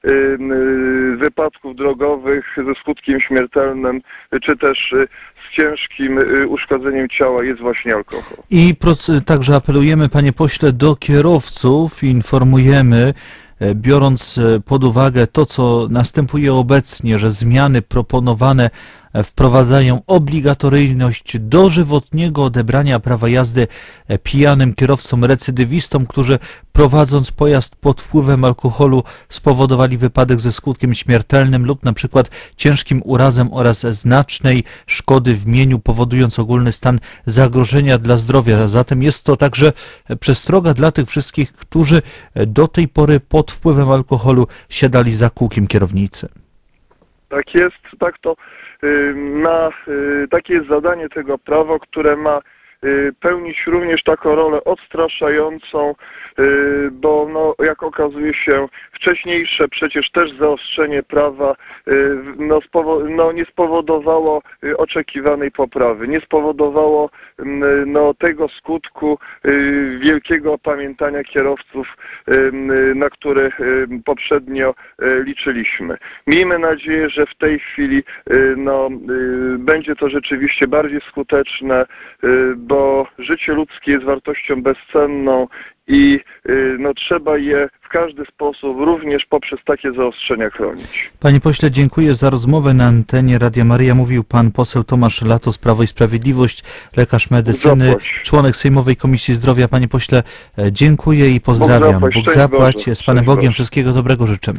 Speaker 10: wypadków drogowych ze skutkiem śmiertelnym, czy też z ciężkim uszkodzeniem ciała jest właśnie alkohol.
Speaker 9: I także apelujemy, panie pośle, do kierowców i informujemy, biorąc pod uwagę to, co następuje obecnie, że zmiany proponowane wprowadzają obligatoryjność dożywotniego odebrania prawa jazdy pijanym kierowcom recydywistom, którzy prowadząc pojazd pod wpływem alkoholu spowodowali wypadek ze skutkiem śmiertelnym lub na przykład ciężkim urazem oraz znacznej szkody w mieniu, powodując ogólny stan zagrożenia dla zdrowia. Zatem jest to także przestroga dla tych wszystkich, którzy do tej pory pod wpływem alkoholu siadali za kółkiem kierownicy.
Speaker 10: Tak jest, tak to ma, takie jest zadanie tego prawa, które ma pełnić również taką rolę odstraszającą, bo no, jak okazuje się wcześniejsze przecież też zaostrzenie prawa no, spowo- no, nie spowodowało oczekiwanej poprawy, nie spowodowało no, tego skutku wielkiego opamiętania kierowców, na które poprzednio liczyliśmy. Miejmy nadzieję, że w tej chwili no, będzie to rzeczywiście bardziej skuteczne, bo życie ludzkie jest wartością bezcenną i no, trzeba je w każdy sposób, również poprzez takie zaostrzenia, chronić.
Speaker 9: Panie pośle, dziękuję za rozmowę na antenie Radia Maryja. Mówił pan poseł Tomasz Latos, Prawo i Sprawiedliwość, lekarz medycyny,
Speaker 10: Zapłać.
Speaker 9: członek Sejmowej Komisji Zdrowia. Panie pośle, dziękuję i pozdrawiam.
Speaker 10: Bóg zapłać.
Speaker 9: Bóg
Speaker 10: Szczęść
Speaker 9: zapłać.
Speaker 10: Boże.
Speaker 9: Z Panem
Speaker 10: Szczęść
Speaker 9: Bogiem
Speaker 10: Boże.
Speaker 9: wszystkiego dobrego życzymy.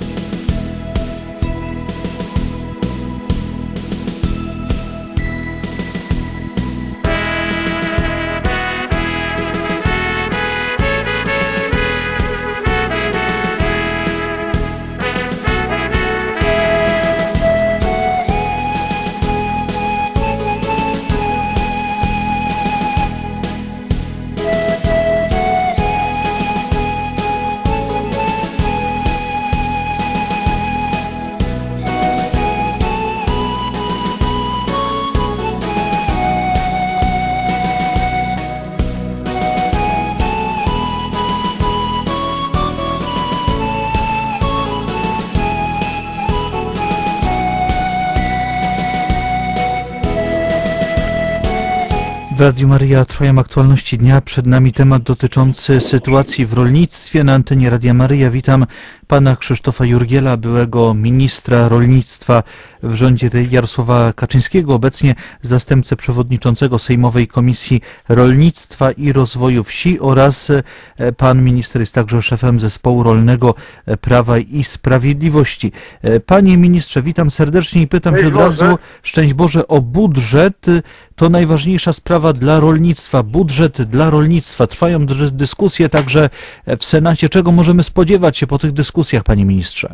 Speaker 9: W Radiu Maryja trwają aktualności dnia. Przed nami temat dotyczący sytuacji w rolnictwie. Na antenie Radia Maryja witam pana Krzysztofa Jurgiela, byłego ministra rolnictwa w rządzie Jarosława Kaczyńskiego, obecnie zastępcę przewodniczącego Sejmowej Komisji Rolnictwa i Rozwoju Wsi oraz pan minister jest także szefem zespołu rolnego Prawa i Sprawiedliwości. Panie ministrze, witam serdecznie i pytam się od razu, szczęść Boże, o budżet. To najważniejsza sprawa dla rolnictwa, budżet dla rolnictwa. Trwają dyskusje także w Senacie. Czego możemy spodziewać się po tych dyskusjach, panie ministrze?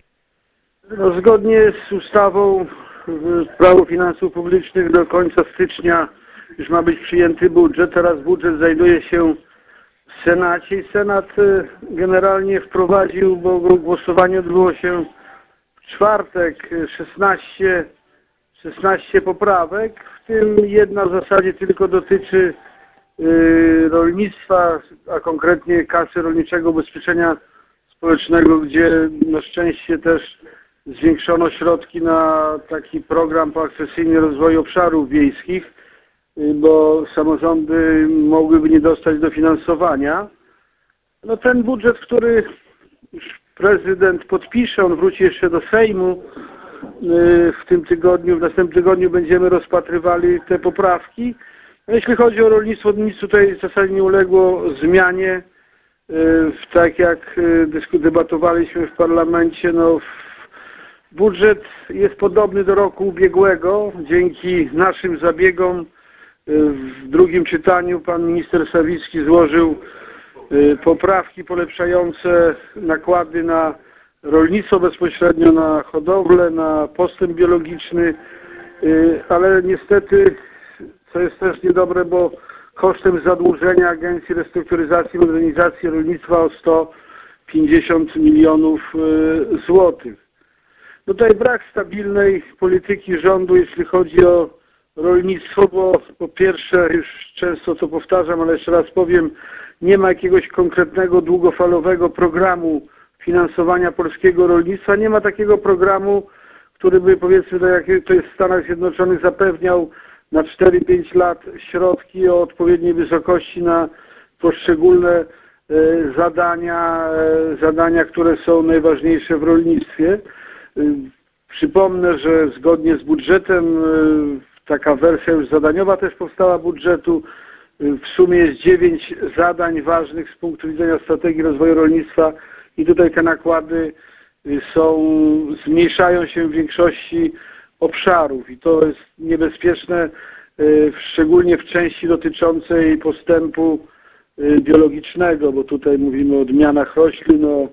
Speaker 11: No, zgodnie z ustawą Prawo Finansów Publicznych do końca stycznia już ma być przyjęty budżet. Teraz budżet znajduje się w Senacie i Senat generalnie wprowadził, bo głosowanie odbyło się w czwartek, szesnaście, szesnaście poprawek, w tym jedna w zasadzie tylko dotyczy y, rolnictwa, a konkretnie Kasy Rolniczego Ubezpieczenia Społecznego, gdzie na szczęście też zwiększono środki na taki program po akcesyjnym rozwoju obszarów wiejskich, y, bo samorządy mogłyby nie dostać dofinansowania. No ten budżet, który już prezydent podpisze, on wróci jeszcze do Sejmu, w tym tygodniu, w następnym tygodniu będziemy rozpatrywali te poprawki. No, jeśli chodzi o rolnictwo, nic tutaj w zasadzie nie uległo zmianie. Tak jak debatowaliśmy w parlamencie, no, budżet jest podobny do roku ubiegłego. Dzięki naszym zabiegom w drugim czytaniu pan minister Sawicki złożył poprawki polepszające nakłady na rolnictwo bezpośrednio, na hodowlę, na postęp biologiczny, ale niestety, co jest też niedobre, bo kosztem zadłużenia Agencji Restrukturyzacji i Modernizacji Rolnictwa o sto pięćdziesiąt milionów złotych. No tutaj brak stabilnej polityki rządu, jeśli chodzi o rolnictwo, bo po pierwsze, już często to powtarzam, ale jeszcze raz powiem, nie ma jakiegoś konkretnego, długofalowego programu finansowania polskiego rolnictwa. Nie ma takiego programu, który by, powiedzmy, tak jak to jest w Stanach Zjednoczonych, zapewniał na cztery pięć lat środki o odpowiedniej wysokości na poszczególne e, zadania, e, zadania, które są najważniejsze w rolnictwie. E, Przypomnę, że zgodnie z budżetem taka wersja już zadaniowa też powstała budżetu. W sumie jest dziewięć zadań ważnych z punktu widzenia strategii rozwoju rolnictwa i tutaj te nakłady są, zmniejszają się w większości obszarów i to jest niebezpieczne, szczególnie w części dotyczącej postępu biologicznego, bo tutaj mówimy o odmianach roślin, o,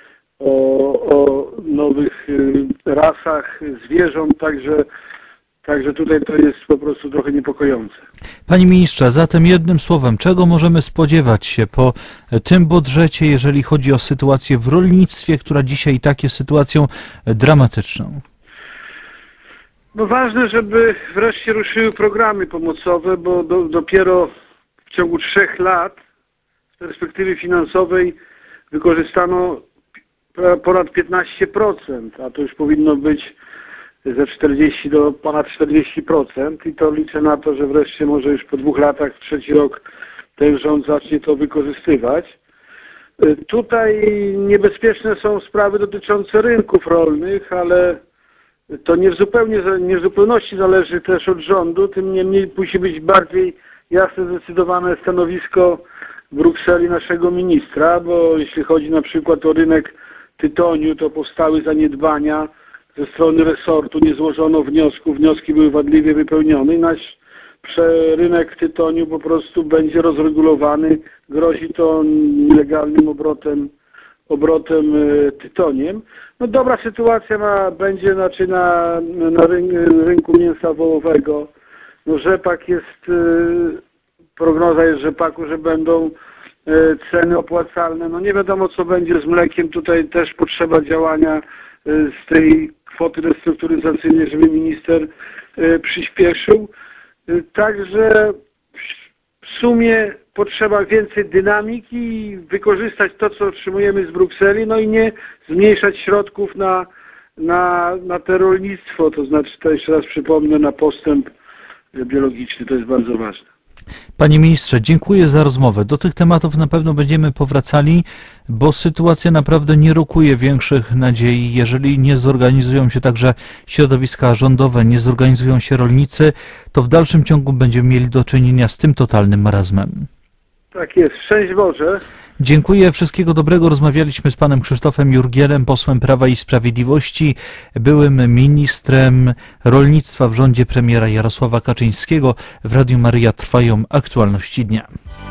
Speaker 11: o, o nowych rasach zwierząt, także, także tutaj to jest po prostu trochę niepokojące.
Speaker 9: Panie ministrze, zatem jednym słowem, czego możemy spodziewać się po tym budżecie, jeżeli chodzi o sytuację w rolnictwie, która dzisiaj i tak jest sytuacją dramatyczną?
Speaker 11: No ważne, żeby wreszcie ruszyły programy pomocowe, bo do, dopiero w ciągu trzech lat z perspektywy finansowej wykorzystano ponad piętnaście procent, a to już powinno być ze czterdzieści do ponad czterdzieści procent i to liczę na to, że wreszcie może już po dwóch latach, w trzeci rok ten rząd zacznie to wykorzystywać. Tutaj niebezpieczne są sprawy dotyczące rynków rolnych, ale to nie w, zupełnie, nie w zupełności zależy też od rządu, tym niemniej musi być bardziej jasne, zdecydowane stanowisko w Brukseli naszego ministra, bo jeśli chodzi na przykład o rynek tytoniu, to powstały zaniedbania ze strony resortu, nie złożono wniosków, wnioski były wadliwie wypełnione i nasz rynek tytoniu po prostu będzie rozregulowany, grozi to nielegalnym obrotem, obrotem tytoniem. No dobra sytuacja ma, będzie znaczy na, na rynku mięsa wołowego. No rzepak jest, prognoza jest rzepaku, że będą ceny opłacalne. No nie wiadomo co będzie z mlekiem, tutaj też potrzeba działania z tej kwoty restrukturyzacyjnej, żeby minister przyspieszył. Także w sumie potrzeba więcej dynamiki, wykorzystać to, co otrzymujemy z Brukseli, no i nie zmniejszać środków na, na, na te rolnictwo, to znaczy, to jeszcze raz przypomnę, na postęp biologiczny, to jest bardzo ważne.
Speaker 9: Panie ministrze, dziękuję za rozmowę. Do tych tematów na pewno będziemy powracali, bo sytuacja naprawdę nie rokuje większych nadziei. Jeżeli nie zorganizują się także środowiska rządowe, nie zorganizują się rolnicy, to w dalszym ciągu będziemy mieli do czynienia z tym totalnym marazmem.
Speaker 11: Tak jest. Szczęść Boże.
Speaker 9: Dziękuję, wszystkiego dobrego. Rozmawialiśmy z panem Krzysztofem Jurgielem, posłem Prawa i Sprawiedliwości, byłym ministrem rolnictwa w rządzie premiera Jarosława Kaczyńskiego. W Radiu Maryja trwają aktualności dnia.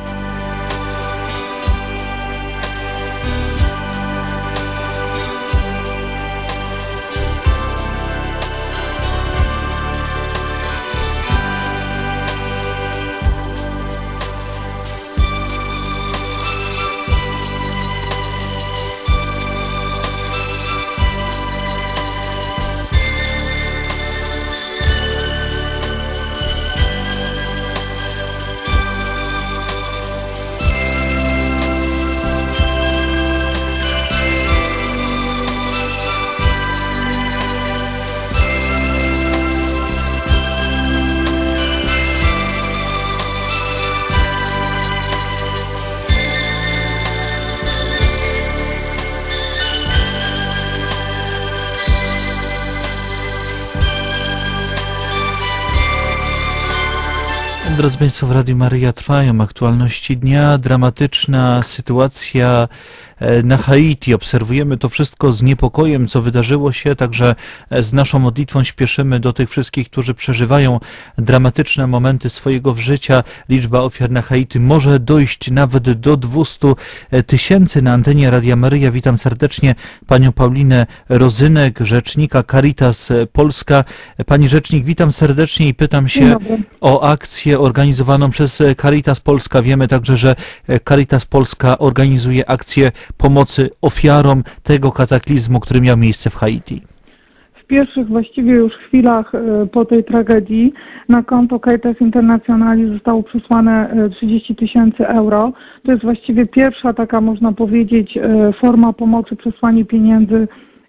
Speaker 9: Drodzy Państwo, w Radiu Maryja trwają aktualności dnia. Dramatyczna sytuacja na Haiti. Obserwujemy to wszystko z niepokojem, co wydarzyło się, także z naszą modlitwą śpieszymy do tych wszystkich, którzy przeżywają dramatyczne momenty swojego życia. Liczba ofiar na Haiti może dojść nawet do dwustu tysięcy. Na antenie Radia Maryja witam serdecznie panią Paulinę Rozynek, rzecznika Caritas Polska. Pani rzecznik, witam serdecznie i pytam się o akcję organizowaną przez Caritas Polska. Wiemy także, że Caritas Polska organizuje akcję pomocy ofiarom tego kataklizmu, który miał miejsce w Haiti.
Speaker 12: W pierwszych właściwie już chwilach po tej tragedii na konto Caritas Internationalis zostało przesłane trzydzieści tysięcy euro. To jest właściwie pierwsza taka, można powiedzieć, forma pomocy, przesłanie pieniędzy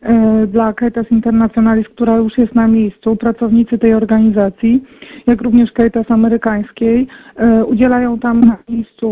Speaker 12: dla Caritas Internationalis, która już jest na miejscu. Pracownicy tej organizacji, jak również Caritas amerykańskiej, udzielają tam na miejscu